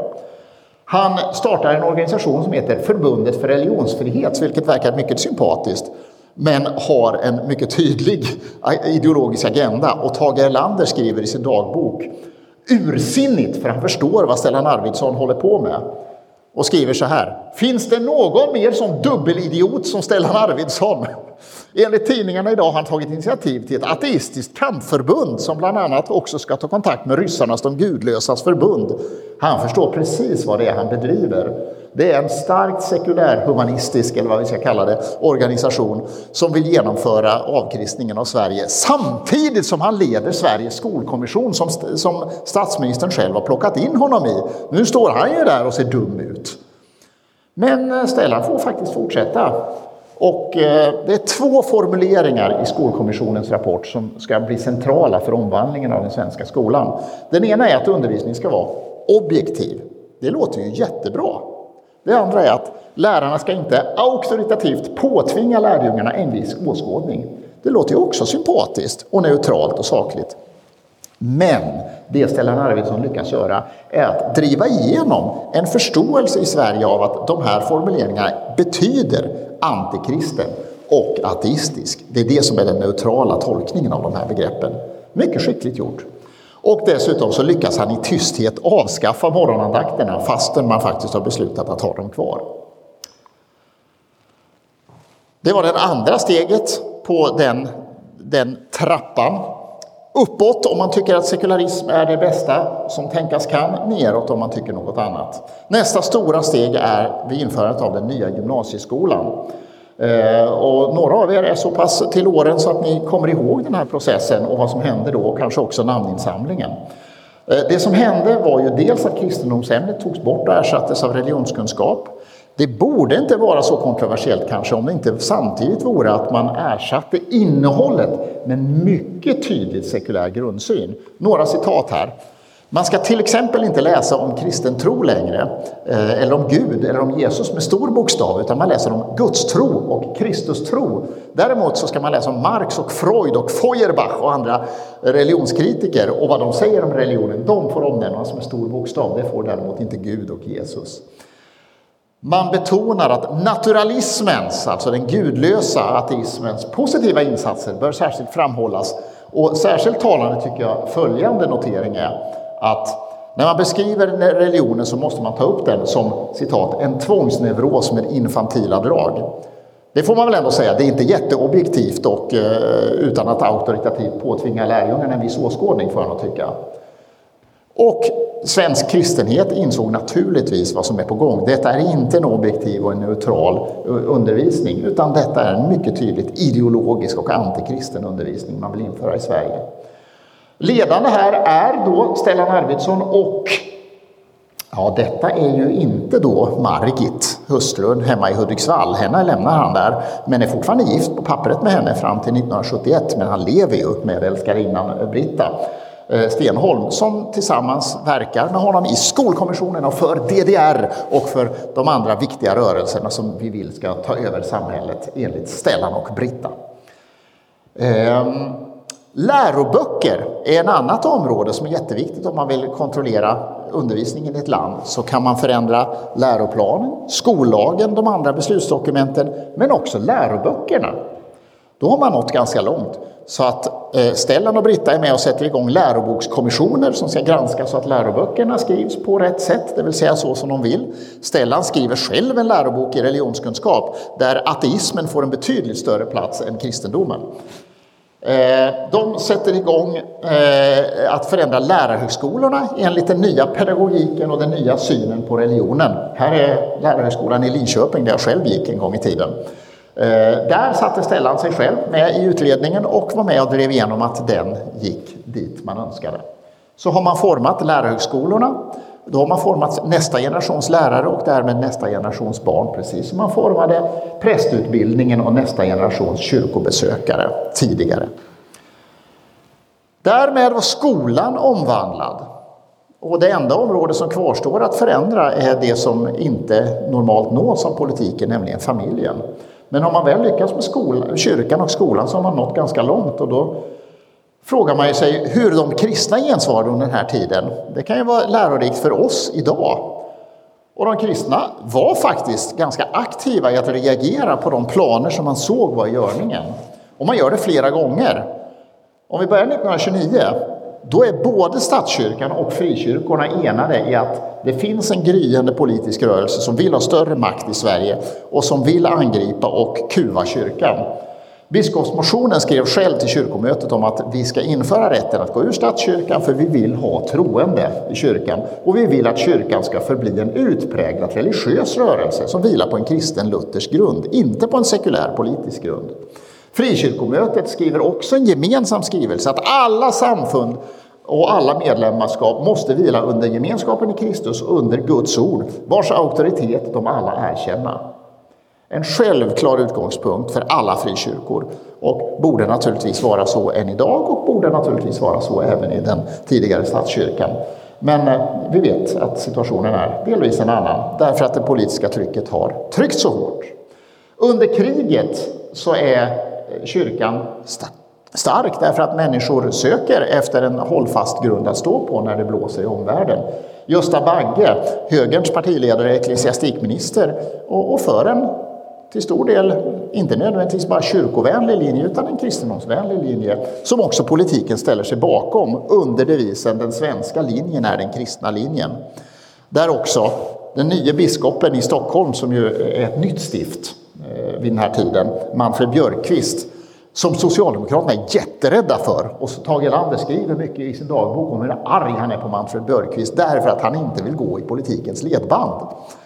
Han startar en organisation som heter Förbundet för religionsfrihet, vilket verkar mycket sympatiskt. Men har en mycket tydlig ideologisk agenda. Och Tage Erlander skriver i sin dagbok ursinnigt, för han förstår vad Stellan Arvidsson håller på med. Och skriver så här: finns det någon mer som dubbelidiot som Stellan Arvidsson? Enligt tidningarna idag har han tagit initiativ till ett ateistiskt kampförbund som bland annat också ska ta kontakt med ryssarnas, de gudlösas förbund. Han förstår precis vad det är han bedriver. Det är en starkt sekulär humanistisk, eller vad vi ska kalla det, organisation som vill genomföra avkristningen av Sverige samtidigt som han leder Sveriges skolkommission som statsministern själv har plockat in honom i. Nu står han ju där och ser dum ut. Men Stellan får faktiskt fortsätta. Och det är 2 formuleringar i skolkommissionens rapport som ska bli centrala för omvandlingen av den svenska skolan. Den ena är att undervisningen ska vara objektiv. Det låter ju jättebra. Det andra är att lärarna ska inte auktoritativt påtvinga lärjungarna en viss åskådning. Det låter ju också sympatiskt och neutralt och sakligt. Men det Stellan Arvidsson lyckas göra är att driva igenom en förståelse i Sverige av att de här formuleringarna betyder antikristen och ateistisk. Det är det som är den neutrala tolkningen av de här begreppen. Mycket skickligt gjort. Och dessutom så lyckas han i tysthet avskaffa morgonandakterna fastän man faktiskt har beslutat att ha dem kvar. Det var det andra steget på den trappan. Uppåt om man tycker att sekularism är det bästa som tänkas kan, neråt om man tycker något annat. Nästa stora steg är vid införandet av den nya gymnasieskolan. Och några av er är så pass till åren så att ni kommer ihåg den här processen och vad som hände då, och kanske också namninsamlingen. Det som hände var ju dels att kristendomsämnet togs bort och ersattes av religionskunskap. Det borde inte vara så kontroversiellt kanske om det inte samtidigt vore att man ersatte innehållet med en mycket tydligt sekulär grundsyn. Några citat här. Man ska till exempel inte läsa om kristen tro längre, eller om Gud eller om Jesus med stor bokstav, utan man läser om Guds tro och Kristus tro. Däremot så ska man läsa om Marx och Freud och Feuerbach och andra religionskritiker, och vad de säger om religionen, de får omnämnas med stor bokstav. Det får däremot inte Gud och Jesus. Man betonar att naturalismens, alltså den gudlösa ateismens positiva insatser bör särskilt framhållas. Och särskilt talande tycker jag följande notering är att när man beskriver religionen så måste man ta upp den som, citat, en tvångsneuros med infantila drag. Det får man väl ändå säga, det är inte jätteobjektivt och utan att auktoritativt påtvinga lärjungarna en viss åskådning, för att tycka. Och svensk kristenhet insåg naturligtvis vad som är på gång. Detta är inte en objektiv och en neutral undervisning, utan detta är en mycket tydligt ideologisk och antikristen undervisning man vill införa i Sverige. Ledande här är då Stellan Arvidsson och, ja, detta är ju inte då Margit, hustrun hemma i Hudiksvall. Henne lämnar han där, men är fortfarande gift på pappret med henne fram till 1971. Men han lever ju med älskarinnan Britta Stenholm, som tillsammans verkar med honom i skolkommissionen och för DDR och för de andra viktiga rörelserna som vi vill ska ta över samhället enligt Stellan och Britta. Läroböcker är en annat område som är jätteviktigt om man vill kontrollera undervisningen i ett land. Så kan man förändra läroplanen, skollagen, de andra beslutsdokumenten, men också läroböckerna. Då har man nått ganska långt. Så att Stellan och Britta är med och sätter igång lärobokskommissioner som ska granska så att läroböckerna skrivs på rätt sätt, det vill säga så som de vill. Stellan skriver själv en lärobok i religionskunskap där ateismen får en betydligt större plats än kristendomen. De sätter igång att förändra lärarhögskolorna enligt den nya pedagogiken och den nya synen på religionen. Här är lärarhögskolan i Linköping där jag själv gick en gång i tiden. Där satte Stellan sig själv med i utredningen och var med och drev igenom att den gick dit man önskade. Så har man format lärarhögskolorna, då har man format nästa generations lärare och därmed nästa generations barn, precis som man formade prästutbildningen och nästa generations kyrkobesökare tidigare. Därmed var skolan omvandlad. Och det enda område som kvarstår att förändra är det som inte normalt nås av politiken, nämligen familjen. Men om man väl lyckas med kyrkan och skolan så har man nått ganska långt, och då frågar man sig hur de kristna gensvarade under den här tiden. Det kan ju vara lärorikt för oss idag. Och de kristna var faktiskt ganska aktiva i att reagera på de planer som man såg var i görningen. Och man gör det flera gånger. Om vi börjar 1929, då är både statskyrkan och frikyrkorna enade i att det finns en gryende politisk rörelse som vill ha större makt i Sverige och som vill angripa och kuva kyrkan. Biskopsmotionen skrev själv till kyrkomötet om att vi ska införa rätten att gå ur statskyrkan för vi vill ha troende i kyrkan. Och vi vill att kyrkan ska förbli en utpräglat religiös rörelse som vilar på en kristen luthersk grund, inte på en sekulär politisk grund. Frikyrkomötet skriver också en gemensam skrivelse att alla samfund och alla medlemmarskap måste vila under gemenskapen i Kristus och under Guds ord, vars auktoritet de alla erkänner. En självklar utgångspunkt för alla frikyrkor och borde naturligtvis vara så än idag och borde naturligtvis vara så även i den tidigare statskyrkan. Men vi vet att situationen är delvis en annan därför att det politiska trycket har tryckt så hårt. Under kriget så är kyrkan stark därför att människor söker efter en hållfast grund att stå på när det blåser i omvärlden. Gösta Bagge, högerns partiledare, ecklesiastikminister och för en till stor del inte nödvändigtvis bara kyrkovänlig linje utan en kristendomsvänlig linje som också politiken ställer sig bakom under devisen den svenska linjen är den kristna linjen. Där också den nya biskopen i Stockholm som ju är ett nytt stift vid den här tiden, Manfred Björkqvist, som Socialdemokraterna är jätterädda för. Och så Tage Erlander skriver mycket i sin dagbok om hur arg han är på Manfred Björkqvist därför att han inte vill gå i politikens ledband.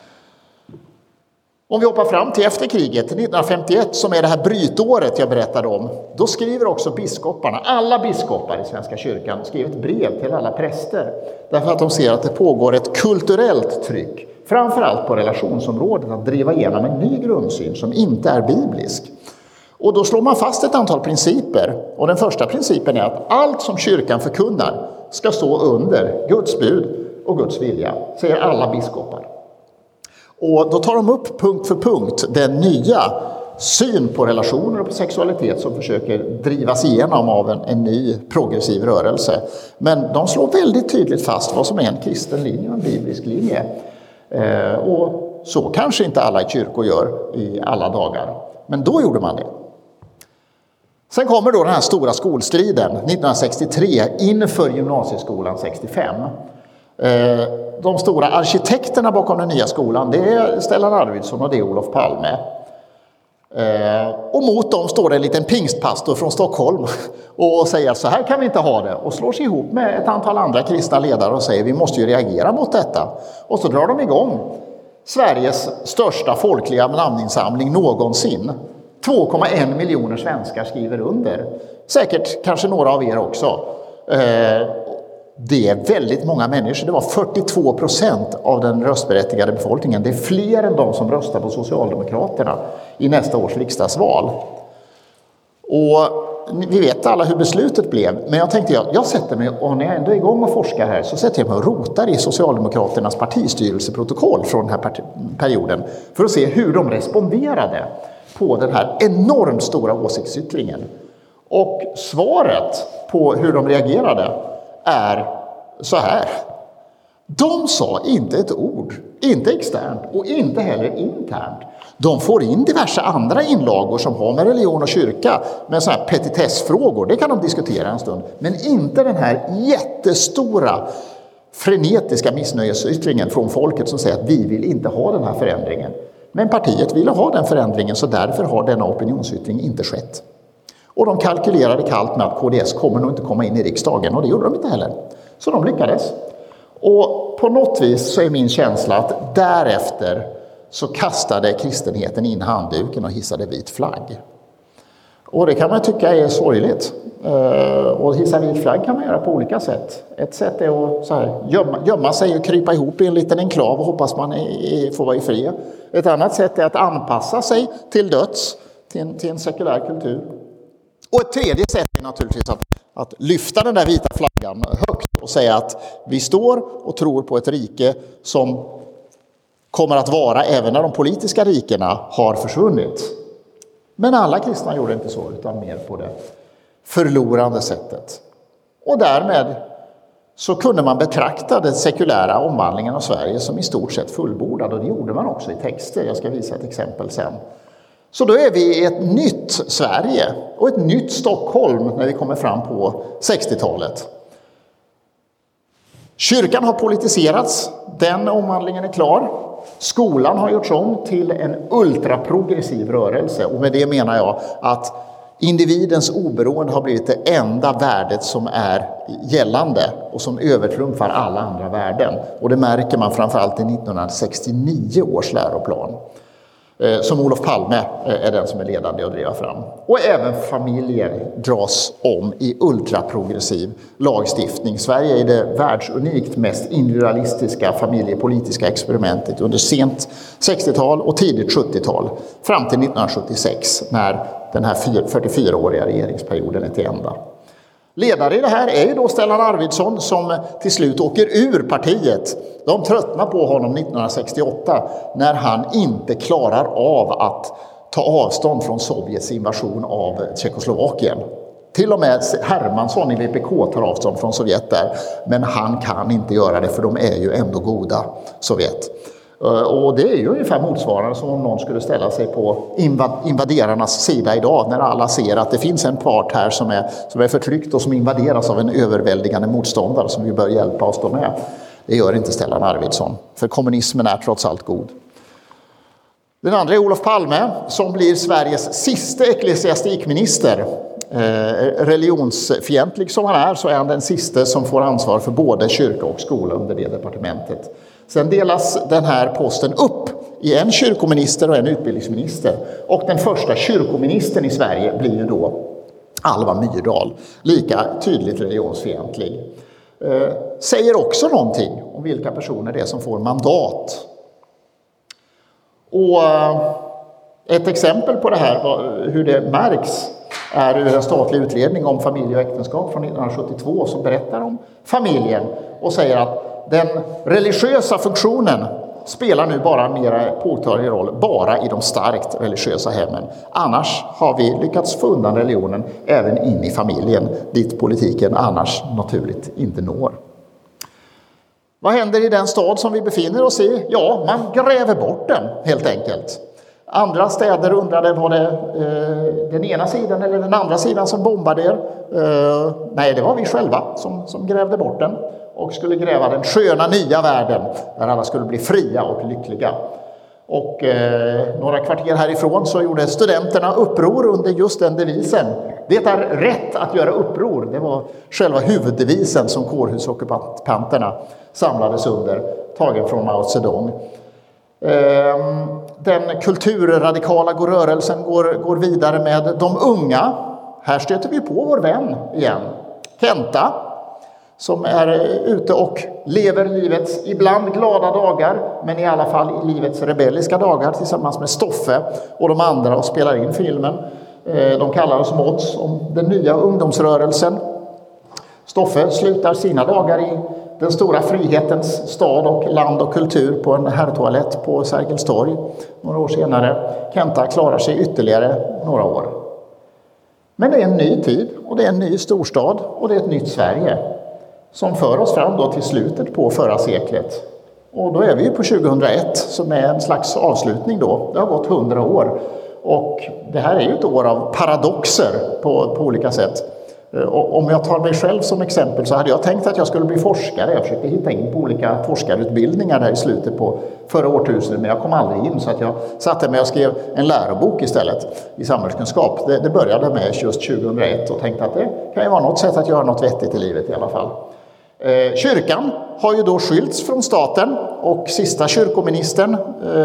Om vi hoppar fram till efter kriget, till 1951 som är det här brytåret jag berättade om, då skriver också biskoparna, alla biskopar i Svenska kyrkan, skriver ett brev till alla präster därför att de ser att det pågår ett kulturellt tryck, framförallt på relationsområdet, att driva igenom en ny grundsyn som inte är biblisk. Och då slår man fast ett antal principer. Och den första principen är att allt som kyrkan förkunnar ska stå under Guds bud och Guds vilja, säger alla biskopar. Och då tar de upp punkt för punkt den nya syn på relationer och på sexualitet som försöker drivas igenom av en ny progressiv rörelse. Men de slår väldigt tydligt fast vad som är en kristen linje och en biblisk linje. Och så kanske inte alla kyrkor gör i alla dagar. Men då gjorde man det. Sen kommer då den här stora skolstriden 1963 inför gymnasieskolan 65. De stora arkitekterna bakom den nya skolan, det är Stellan Arvidsson och det är Olof Palme. Och mot dem står det en liten pingstpastor från Stockholm och säger att så här kan vi inte ha det. Och slår sig ihop med ett antal andra kristna ledare och säger vi måste ju reagera mot detta. Och så drar de igång Sveriges största folkliga namninsamling någonsin. 2,1 miljoner svenskar skriver under. Säkert kanske några av er också. Det är väldigt många människor. Det var 42% av den röstberättigade befolkningen. Det är fler än de som röstar på Socialdemokraterna i nästa års riksdagsval. Och vi vet alla hur beslutet blev. Men jag tänkte, jag sätter mig, och när jag ändå är igång och forskar här, så sätter jag mig och rotar i Socialdemokraternas partistyrelseprotokoll från den här perioden för att se hur de responderade på den här enormt stora åsiktsyttringen. Och svaret på hur de reagerade är så här. De sa inte ett ord, inte externt och inte heller internt. De får in diverse andra inlagor som har med religion och kyrka, med sådana här petitessfrågor, det kan de diskutera en stund. Men inte den här jättestora frenetiska missnöjesyttringen från folket som säger att vi vill inte ha den här förändringen. Men partiet ville ha den förändringen så därför har denna opinionsyttring inte skett. Och de kalkylerade kallt med att KDS kommer nog inte komma in i riksdagen och det gjorde de inte heller. Så de lyckades. Och på något vis så är min känsla att därefter så kastade kristenheten in handduken och hissade vit flagg. Och det kan man tycka är sorgligt. Och hissa vit flagg kan man göra på olika sätt. Ett sätt är att så här, gömma sig och krypa ihop i en liten enklav och hoppas man får vara i fred. Ett annat sätt är att anpassa sig till döds, till en sekulär kultur. Och ett tredje sätt är naturligtvis att lyfta den där vita flaggan högt och säga att vi står och tror på ett rike som kommer att vara även när de politiska rikena har försvunnit. Men alla kristna gjorde inte så utan mer på det förlorande sättet. Och därmed så kunde man betrakta den sekulära omvandlingen av Sverige som i stort sett fullbordad och det gjorde man också i texter. Jag ska visa ett exempel sen. Så då är vi i ett nytt Sverige och ett nytt Stockholm när vi kommer fram på 60-talet. Kyrkan har politiserats, den omvandlingen är klar. Skolan har gjorts om till en ultraprogressiv rörelse och med det menar jag att Individens oberoende har blivit det enda värdet som är gällande och som övertrumfar alla andra värden. Och det märker man framförallt i 1969 års läroplan. Som Olof Palme är den som är ledande att driva fram. Och även familjer dras om i ultraprogressiv lagstiftning. Sverige är det världsunikt mest individualistiska familjepolitiska experimentet under sent 60-tal och tidigt 70-tal. Fram till 1976 när den här 44-åriga regeringsperioden är till ända. Ledare i det här är ju då Stellan Arvidsson som till slut åker ur partiet. De tröttnar på honom 1968 när han inte klarar av att ta avstånd från Sovjets invasion av Tjeckoslovakien. Till och med Hermansson i VPK tar avstånd från Sovjet där, men han kan inte göra det för de är ju ändå goda, Sovjet. Och det är ju ungefär motsvarande som om någon skulle ställa sig på invaderarnas sida idag när alla ser att det finns en part här som är förtryckt och som invaderas av en överväldigande motståndare som vi bör hjälpa oss med. Det gör inte Stellan Arvidsson, för kommunismen är trots allt god. Den andra är Olof Palme som blir Sveriges sista ecklesiastikminister. Religionsfientlig som han är så är han den sista som får ansvar för både kyrka och skola under det departementet. Sen delas den här posten upp i en kyrkominister och en utbildningsminister. Och den första kyrkoministern i Sverige blir ju då Alva Myrdal, lika tydligt religionsfientlig. Säger också någonting om vilka personer det är som får mandat. Och ett exempel på det här, hur det märks, är ur en statlig utredning om familj och äktenskap från 1972 som berättar om familjen och säger att den religiösa funktionen spelar nu bara en mer påtaglig roll bara i de starkt religiösa hemmen. Annars har vi lyckats få undan religionen även in i familjen, dit politiken annars naturligt inte når. Vad händer i den stad som vi befinner oss i? Ja, man gräver bort den helt enkelt. Andra städer undrade, var det den ena sidan eller den andra sidan som bombade er? Nej, det var vi själva som grävde bort den och skulle gräva den sköna nya världen där alla skulle bli fria och lyckliga. Och några kvarter härifrån så gjorde studenterna uppror under just den devisen. Det är rätt att göra uppror. Det var själva huvuddevisen som kårhusockupanterna samlades under, tagen från Mao Zedong. Den kulturradikala rörelsen går vidare med de unga. Här stöter vi på vår vän igen, Kenta, som är ute och lever livets ibland glada dagar, men i alla fall i livets rebelliska dagar tillsammans med Stoffe och de andra och spelar in filmen. De kallar oss Mods om den nya ungdomsrörelsen. Stoffe slutar sina dagar i den stora frihetens stad och land och kultur på en herrtoalett på Sergels torg några år senare. Kenta klarar sig ytterligare några år. Men det är en ny tid och det är en ny storstad och det är ett nytt Sverige som för oss fram då till slutet på förra seklet. Och då är vi på 2001 som är en slags avslutning då. Det har gått 100 år och det här är ju ett år av paradoxer på olika sätt. Om jag tar mig själv som exempel så hade jag tänkt att jag skulle bli forskare. Jag försökte hitta in på olika forskarutbildningar där i slutet på förra årtusendet, men jag kom aldrig in så att jag satte mig och skrev en lärobok istället i samhällskunskap. Det började med just 2001 och tänkte att det kan ju vara något sätt att göra något vettigt i livet i alla fall. Kyrkan har ju då skilts från staten och sista kyrkoministern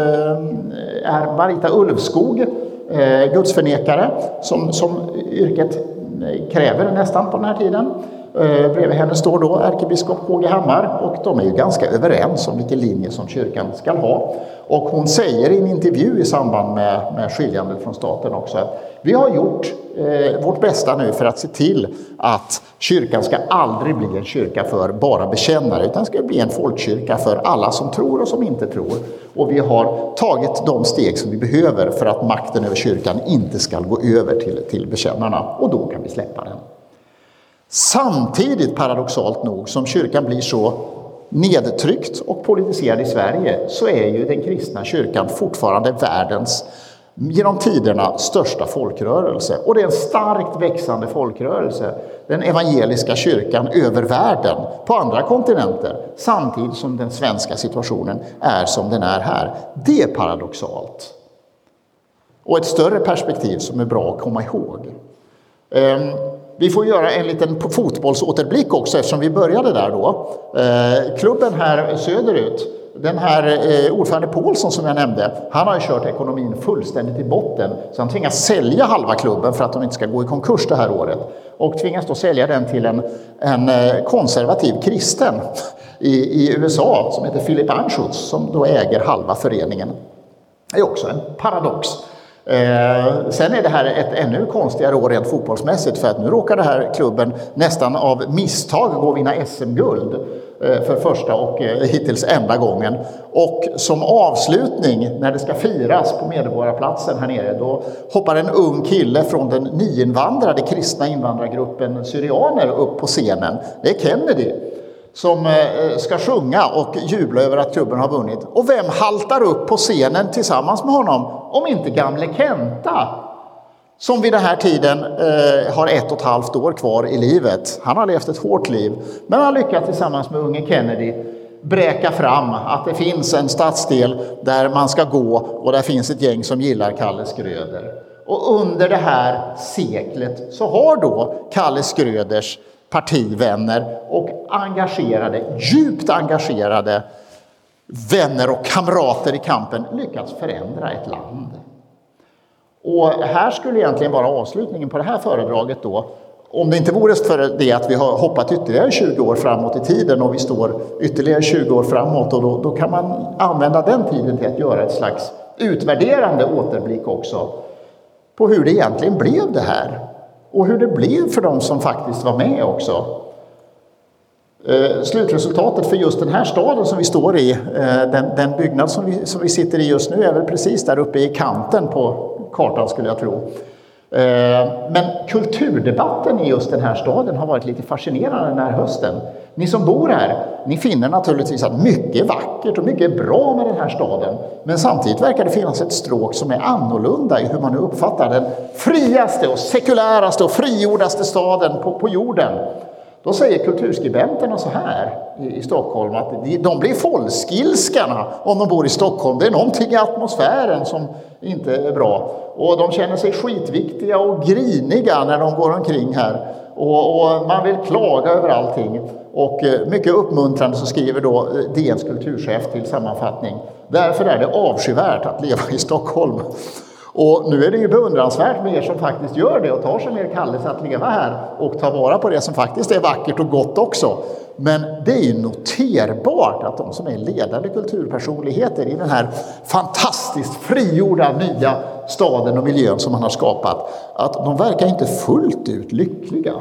är Marita Ulvskog, gudsförnekare som yrket kräver nästan på den här tiden. Bredvid henne står då ärkebiskop K.G. Hammar och de är ju ganska överens om vilken linje som kyrkan ska ha. Och hon säger i en intervju i samband med skiljandet från staten också att vi har gjort vårt bästa nu för att se till att kyrkan ska aldrig bli en kyrka för bara bekännare utan ska bli en folkkyrka för alla som tror och som inte tror. Och vi har tagit de steg som vi behöver för att makten över kyrkan inte ska gå över till bekännarna och då kan vi släppa den. Samtidigt, paradoxalt nog, som kyrkan blir så nedtryckt och politiserad i Sverige så är ju den kristna kyrkan fortfarande världens genom tiderna största folkrörelse. Och det är en starkt växande folkrörelse, den evangeliska kyrkan över världen på andra kontinenter, samtidigt som den svenska situationen är som den är här. Det är paradoxalt. Och ett större perspektiv som är bra att komma ihåg. Vi får göra en liten fotbollsåterblick också eftersom vi började där då. Klubben här söderut, den här ordförande Paulsson som jag nämnde, han har ju kört ekonomin fullständigt i botten. Så han tvingas sälja halva klubben för att de inte ska gå i konkurs det här året. Och tvingas då sälja den till en konservativ kristen i USA som heter Philip Anschutz som då äger halva föreningen. Det är också en paradox. Sen är det här ett ännu konstigare år rent fotbollsmässigt för att nu råkar det här klubben nästan av misstag gå och vinna SM-guld för första och hittills enda gången. Och som avslutning när det ska firas på Medborgarplatsen här nere då hoppar en ung kille från den nyinvandrade kristna invandrargruppen syrianer upp på scenen. Det är Kennedy som ska sjunga och jubla över att klubben har vunnit. Och vem haltar upp på scenen tillsammans med honom om inte gamle Kenta som vid den här tiden har 1,5 år kvar i livet. Han har levt ett hårt liv men han lyckats tillsammans med unge Kennedy bräka fram att det finns en stadsdel där man ska gå och där finns ett gäng som gillar Kalle Schröder. Och under det här seklet så har då Kalle Schröders partivänner och djupt engagerade vänner och kamrater i kampen lyckats förändra ett land. Och här skulle egentligen vara avslutningen på det här föredraget då. Om det inte vore för det att vi har hoppat ytterligare 20 år framåt i tiden och vi står ytterligare 20 år framåt och då kan man använda den tiden till att göra ett slags utvärderande återblick också på hur det egentligen blev det här. Och hur det blev för de som faktiskt var med också. Slutresultatet för just den här staden som vi står i, den byggnad som vi sitter i just nu är väl precis där uppe i kanten på kartan skulle jag tro. Men kulturdebatten i just den här staden har varit lite fascinerande den här hösten. Ni som bor här, ni finner naturligtvis att mycket är vackert och mycket är bra med den här staden. Men samtidigt verkar det finnas ett stråk som är annorlunda i hur man nu uppfattar den friaste och sekuläraste och frigjordaste staden på jorden. Då säger kulturskribenterna så här i Stockholm att de blir folkskilskarna om de bor i Stockholm. Det är någonting i atmosfären som inte är bra. Och de känner sig skitviktiga och griniga när de går omkring här. Och man vill klaga över allting. Och mycket uppmuntrande så skriver då DNs kulturchef till sammanfattning. Därför är det avskyvärt att leva i Stockholm. Och nu är det ju beundransvärt med er som faktiskt gör det och tar sig mer kallelse att leva här och ta vara på det som faktiskt är vackert och gott också. Men det är ju noterbart att de som är ledande kulturpersonligheter i den här fantastiskt frigjorda nya staden och miljön som man har skapat, att de verkar inte fullt ut lyckliga.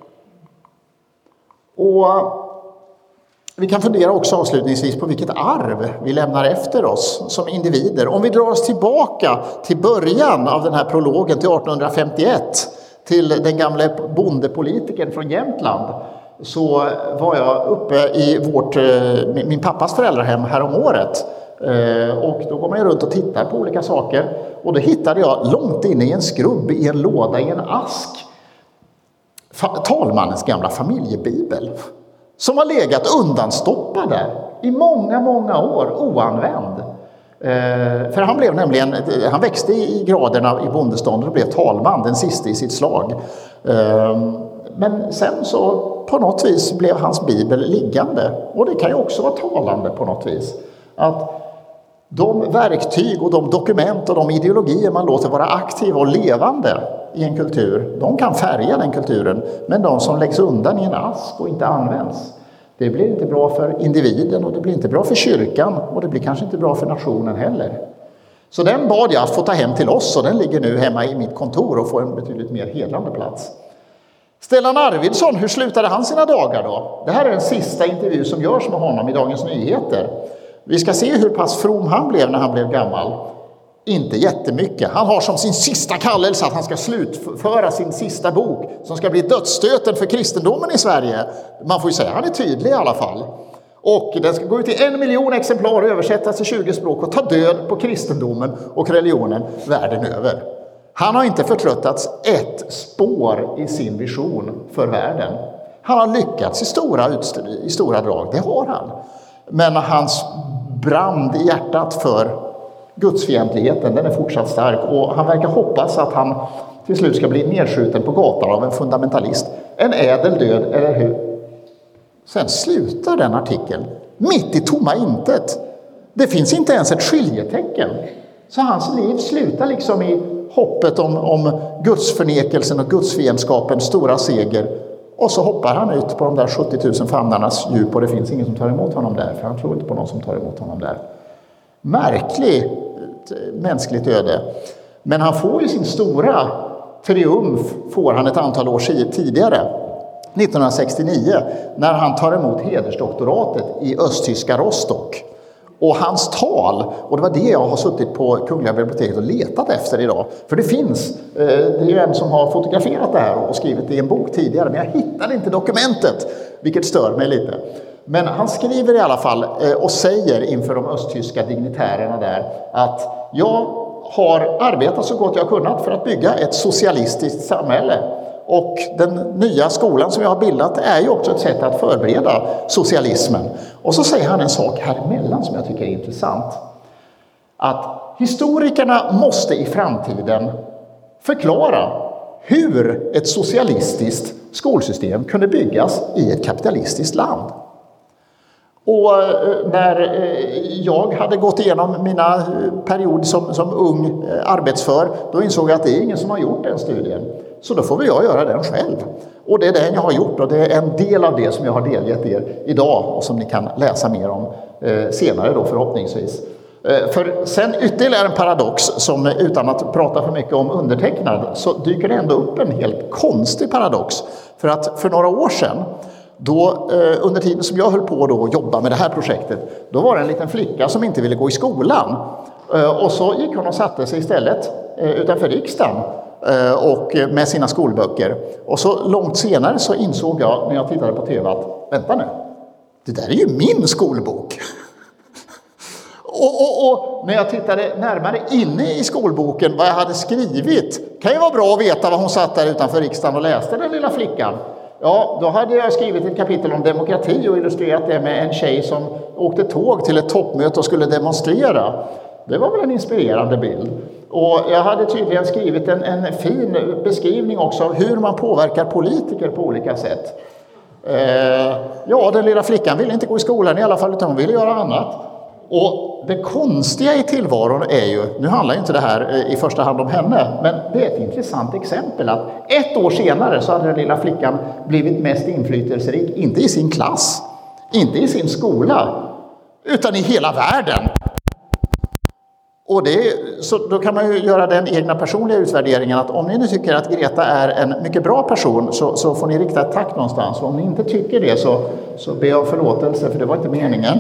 Och vi kan fundera också avslutningsvis på vilket arv vi lämnar efter oss som individer. Om vi drar oss tillbaka till början av den här prologen till 1851 till den gamla bondepolitikern från Jämtland, så var jag uppe i min pappas föräldrahem här om året. Och då går man runt och tittar på olika saker. Och då hittade jag långt inne i en skrubb, i en låda, i en ask, talmannens gamla familjebibel. Som har legat undanstoppad där i många, många år, oanvänd. För han växte i graderna i bondeståndet och blev talman, den sista i sitt slag. Men sen så på något vis blev hans bibel liggande. Och det kan ju också vara talande på något vis. Att de verktyg och de dokument och de ideologier man låter vara aktiva och levande i en kultur, de kan färga den kulturen. Men de som läggs undan i en ask och inte används, det blir inte bra för individen och det blir inte bra för kyrkan och det blir kanske inte bra för nationen heller. Så den bad jag att få ta hem till oss och den ligger nu hemma i mitt kontor och får en betydligt mer hedrande plats. Stellan Arvidsson, hur slutade han sina dagar då? Det här är den sista intervju som görs med honom i Dagens Nyheter. Vi ska se hur pass from han blev när han blev gammal. Inte jättemycket. Han har som sin sista kallelse att han ska slutföra sin sista bok som ska bli dödsstöten för kristendomen i Sverige. Man får ju säga han är tydlig i alla fall. Och den ska gå ut i 1 miljon exemplar och översättas till 20 språk och ta död på kristendomen och religionen världen över. Han har inte förtröttats ett spår i sin vision för världen. Han har lyckats i stora drag, det har han. Men hans brand i hjärtat för gudsfientligheten, den är fortsatt stark. Och han verkar hoppas att han till slut ska bli nedskjuten på gatan av en fundamentalist. En ädel död, eller hur? Sen slutar den artikeln mitt i tomma intet. Det finns inte ens ett skiljetecken. Så hans liv slutar liksom i hoppet om gudsförnekelsen och gudsfiendskapens stora seger. Och så hoppar han ut på de där 70 000 famnarnas djup och det finns ingen som tar emot honom där. För han tror inte på någon som tar emot honom där. Märkligt mänskligt öde. Men han får ju sin stora triumf, får han ett antal år tidigare. 1969, när han tar emot hedersdoktoratet i östtyska Rostock. Och hans tal, och det var det jag har suttit på Kungliga biblioteket och letat efter idag. För det finns, det är ju en som har fotograferat det här och skrivit det i en bok tidigare. Men jag hittade inte dokumentet, vilket stör mig lite. Men han skriver i alla fall och säger inför de östtyska dignitärerna där att jag har arbetat så gott jag kunnat för att bygga ett socialistiskt samhälle. Och den nya skolan som jag har bildat är ju också ett sätt att förbereda socialismen. Och så säger han en sak här emellan som jag tycker är intressant. Att historikerna måste i framtiden förklara hur ett socialistiskt skolsystem kunde byggas i ett kapitalistiskt land. Och när jag hade gått igenom mina perioder som ung arbetsför, då insåg jag att det är ingen som har gjort den studien. Så då får väl jag göra den själv. Och det är den jag har gjort och det är en del av det som jag har delgett er idag och som ni kan läsa mer om senare då förhoppningsvis. För sen ytterligare en paradox som utan att prata för mycket om undertecknad så dyker det ändå upp en helt konstig paradox. För att för några år sedan då, under tiden som jag höll på då att jobba med det här projektet, då var det en liten flicka som inte ville gå i skolan. Och så gick hon och satte sig istället utanför riksdagen och med sina skolböcker. Och så långt senare så insåg jag när jag tittade på tv att vänta nu, det där är ju min skolbok. Och när jag tittade närmare inne i skolboken vad jag hade skrivit, kan ju vara bra att veta vad hon satt där utanför riksdagen och läste, den lilla flickan. Ja, då hade jag skrivit ett kapitel om demokrati och illustrerat det med en tjej som åkte tåg till ett toppmöte och skulle demonstrera. Det var väl en inspirerande bild. Och jag hade tydligen skrivit en fin beskrivning också av hur man påverkar politiker på olika sätt. Ja, den lilla flickan ville inte gå i skolan i alla fall utan hon ville göra annat. Och det konstiga i tillvaron är ju, nu handlar ju inte det här i första hand om henne, men det är ett intressant exempel att ett år senare så hade den lilla flickan blivit mest inflytelserik, inte i sin klass, inte i sin skola, utan i hela världen. Och så då kan man ju göra den egna personliga utvärderingen att om ni nu tycker att Greta är en mycket bra person så får ni rikta ett tack någonstans. Och om ni inte tycker det så ber jag om förlåtelse för det var inte meningen.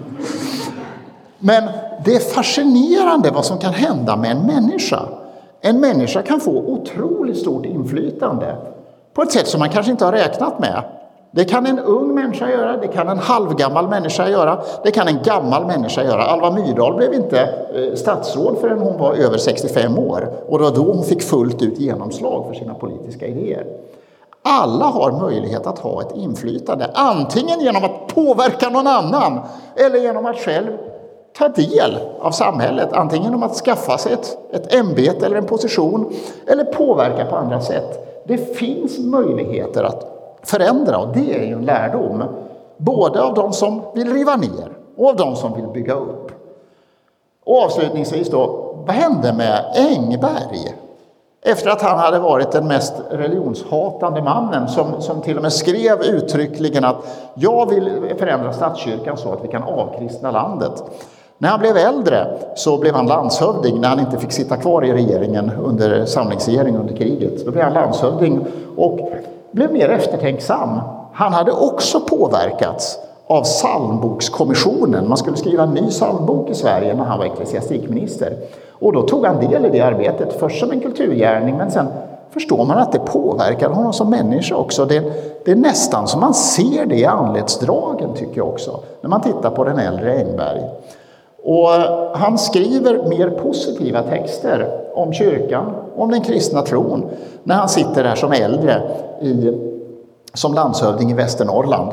Men det är fascinerande vad som kan hända med en människa. En människa kan få otroligt stort inflytande på ett sätt som man kanske inte har räknat med. Det kan en ung människa göra, det kan en halvgammal människa göra, det kan en gammal människa göra. Alva Myrdal blev inte statsråd förrän hon var över 65 år. Och det var då hon fick fullt ut genomslag för sina politiska idéer. Alla har möjlighet att ha ett inflytande, antingen genom att påverka någon annan eller genom att själv ta del av samhället, antingen genom att skaffa sig ett ämbete eller en position eller påverka på andra sätt. Det finns möjligheter att förändra och det är ju en lärdom både av de som vill riva ner och av de som vill bygga upp. Och avslutningsvis då, vad hände med Engberg? Efter att han hade varit den mest religionshatande mannen som till och med skrev uttryckligen att jag vill förändra statskyrkan så att vi kan avkristna landet. När han blev äldre så blev han landshövding när han inte fick sitta kvar i regeringen under samlingsregeringen under kriget. Då blev han landshövding och blev mer eftertänksam. Han hade också påverkats av psalmbokskommissionen. Man skulle skriva en ny psalmbok i Sverige när han var ecklesiastikminister. Och då tog han del i det arbetet, först som en kulturgärning men sen förstår man att det påverkar honom som människa också. Det är nästan som man ser det i anletsdragen tycker jag också, när man tittar på den äldre Engberg. Och han skriver mer positiva texter om kyrkan, om den kristna tron, när han sitter där som äldre som landshövding i Västernorrland.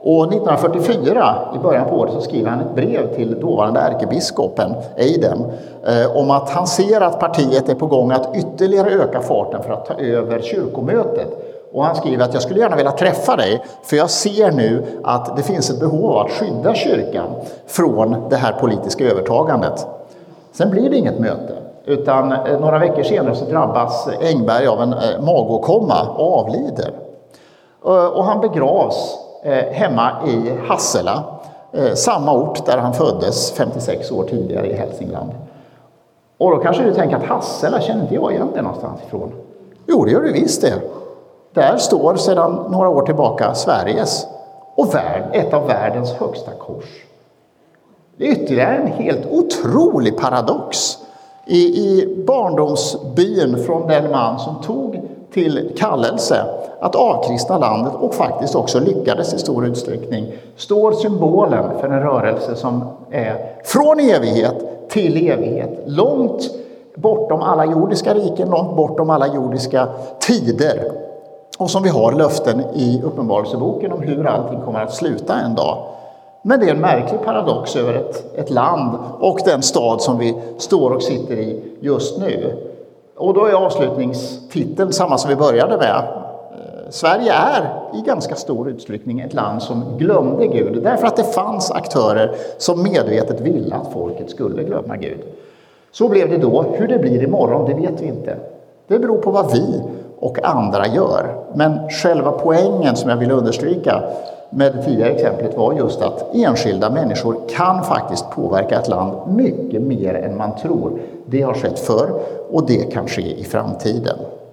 Och 1944, i början på året, så skriver han ett brev till dåvarande ärkebiskopen Eidem om att han ser att partiet är på gång att ytterligare öka farten för att ta över kyrkomötet. Och han skriver att jag skulle gärna vilja träffa dig, för jag ser nu att det finns ett behov av att skydda kyrkan från det här politiska övertagandet. Sen blir det inget möte, utan några veckor senare så drabbas Engberg av en magåkomma och avlider. Och han begravs hemma i Hassela, samma ort där han föddes 56 år tidigare i Hälsingland. Och då kanske du tänker att Hassela känner inte jag igen det någonstans ifrån. Jo, det gör du visst det. Där står sedan några år tillbaka Sveriges och ett av världens högsta kors. Det är ytterligare en helt otrolig paradox i barndomsbyn från den man som tog till kallelse att avkristna landet och faktiskt också lyckades i stor utsträckning, står symbolen för en rörelse som är från evighet till evighet, långt bortom alla jordiska riken, långt bortom alla jordiska tider, och som vi har löften i Uppenbarelseboken om hur allting kommer att sluta en dag. Men det är en märklig paradox över ett land och den stad som vi står och sitter i just nu. Och då är avslutningstiteln samma som vi började med. Sverige är i ganska stor utsträckning ett land som glömde Gud, därför att det fanns aktörer som medvetet ville att folket skulle glömma Gud. Så blev det då. Hur det blir imorgon, det vet vi inte. Det beror på vad vi och andra gör. Men själva poängen som jag vill understryka med det tidigare exemplet var just att enskilda människor kan faktiskt påverka ett land mycket mer än man tror. Det har skett förr och det kan ske i framtiden.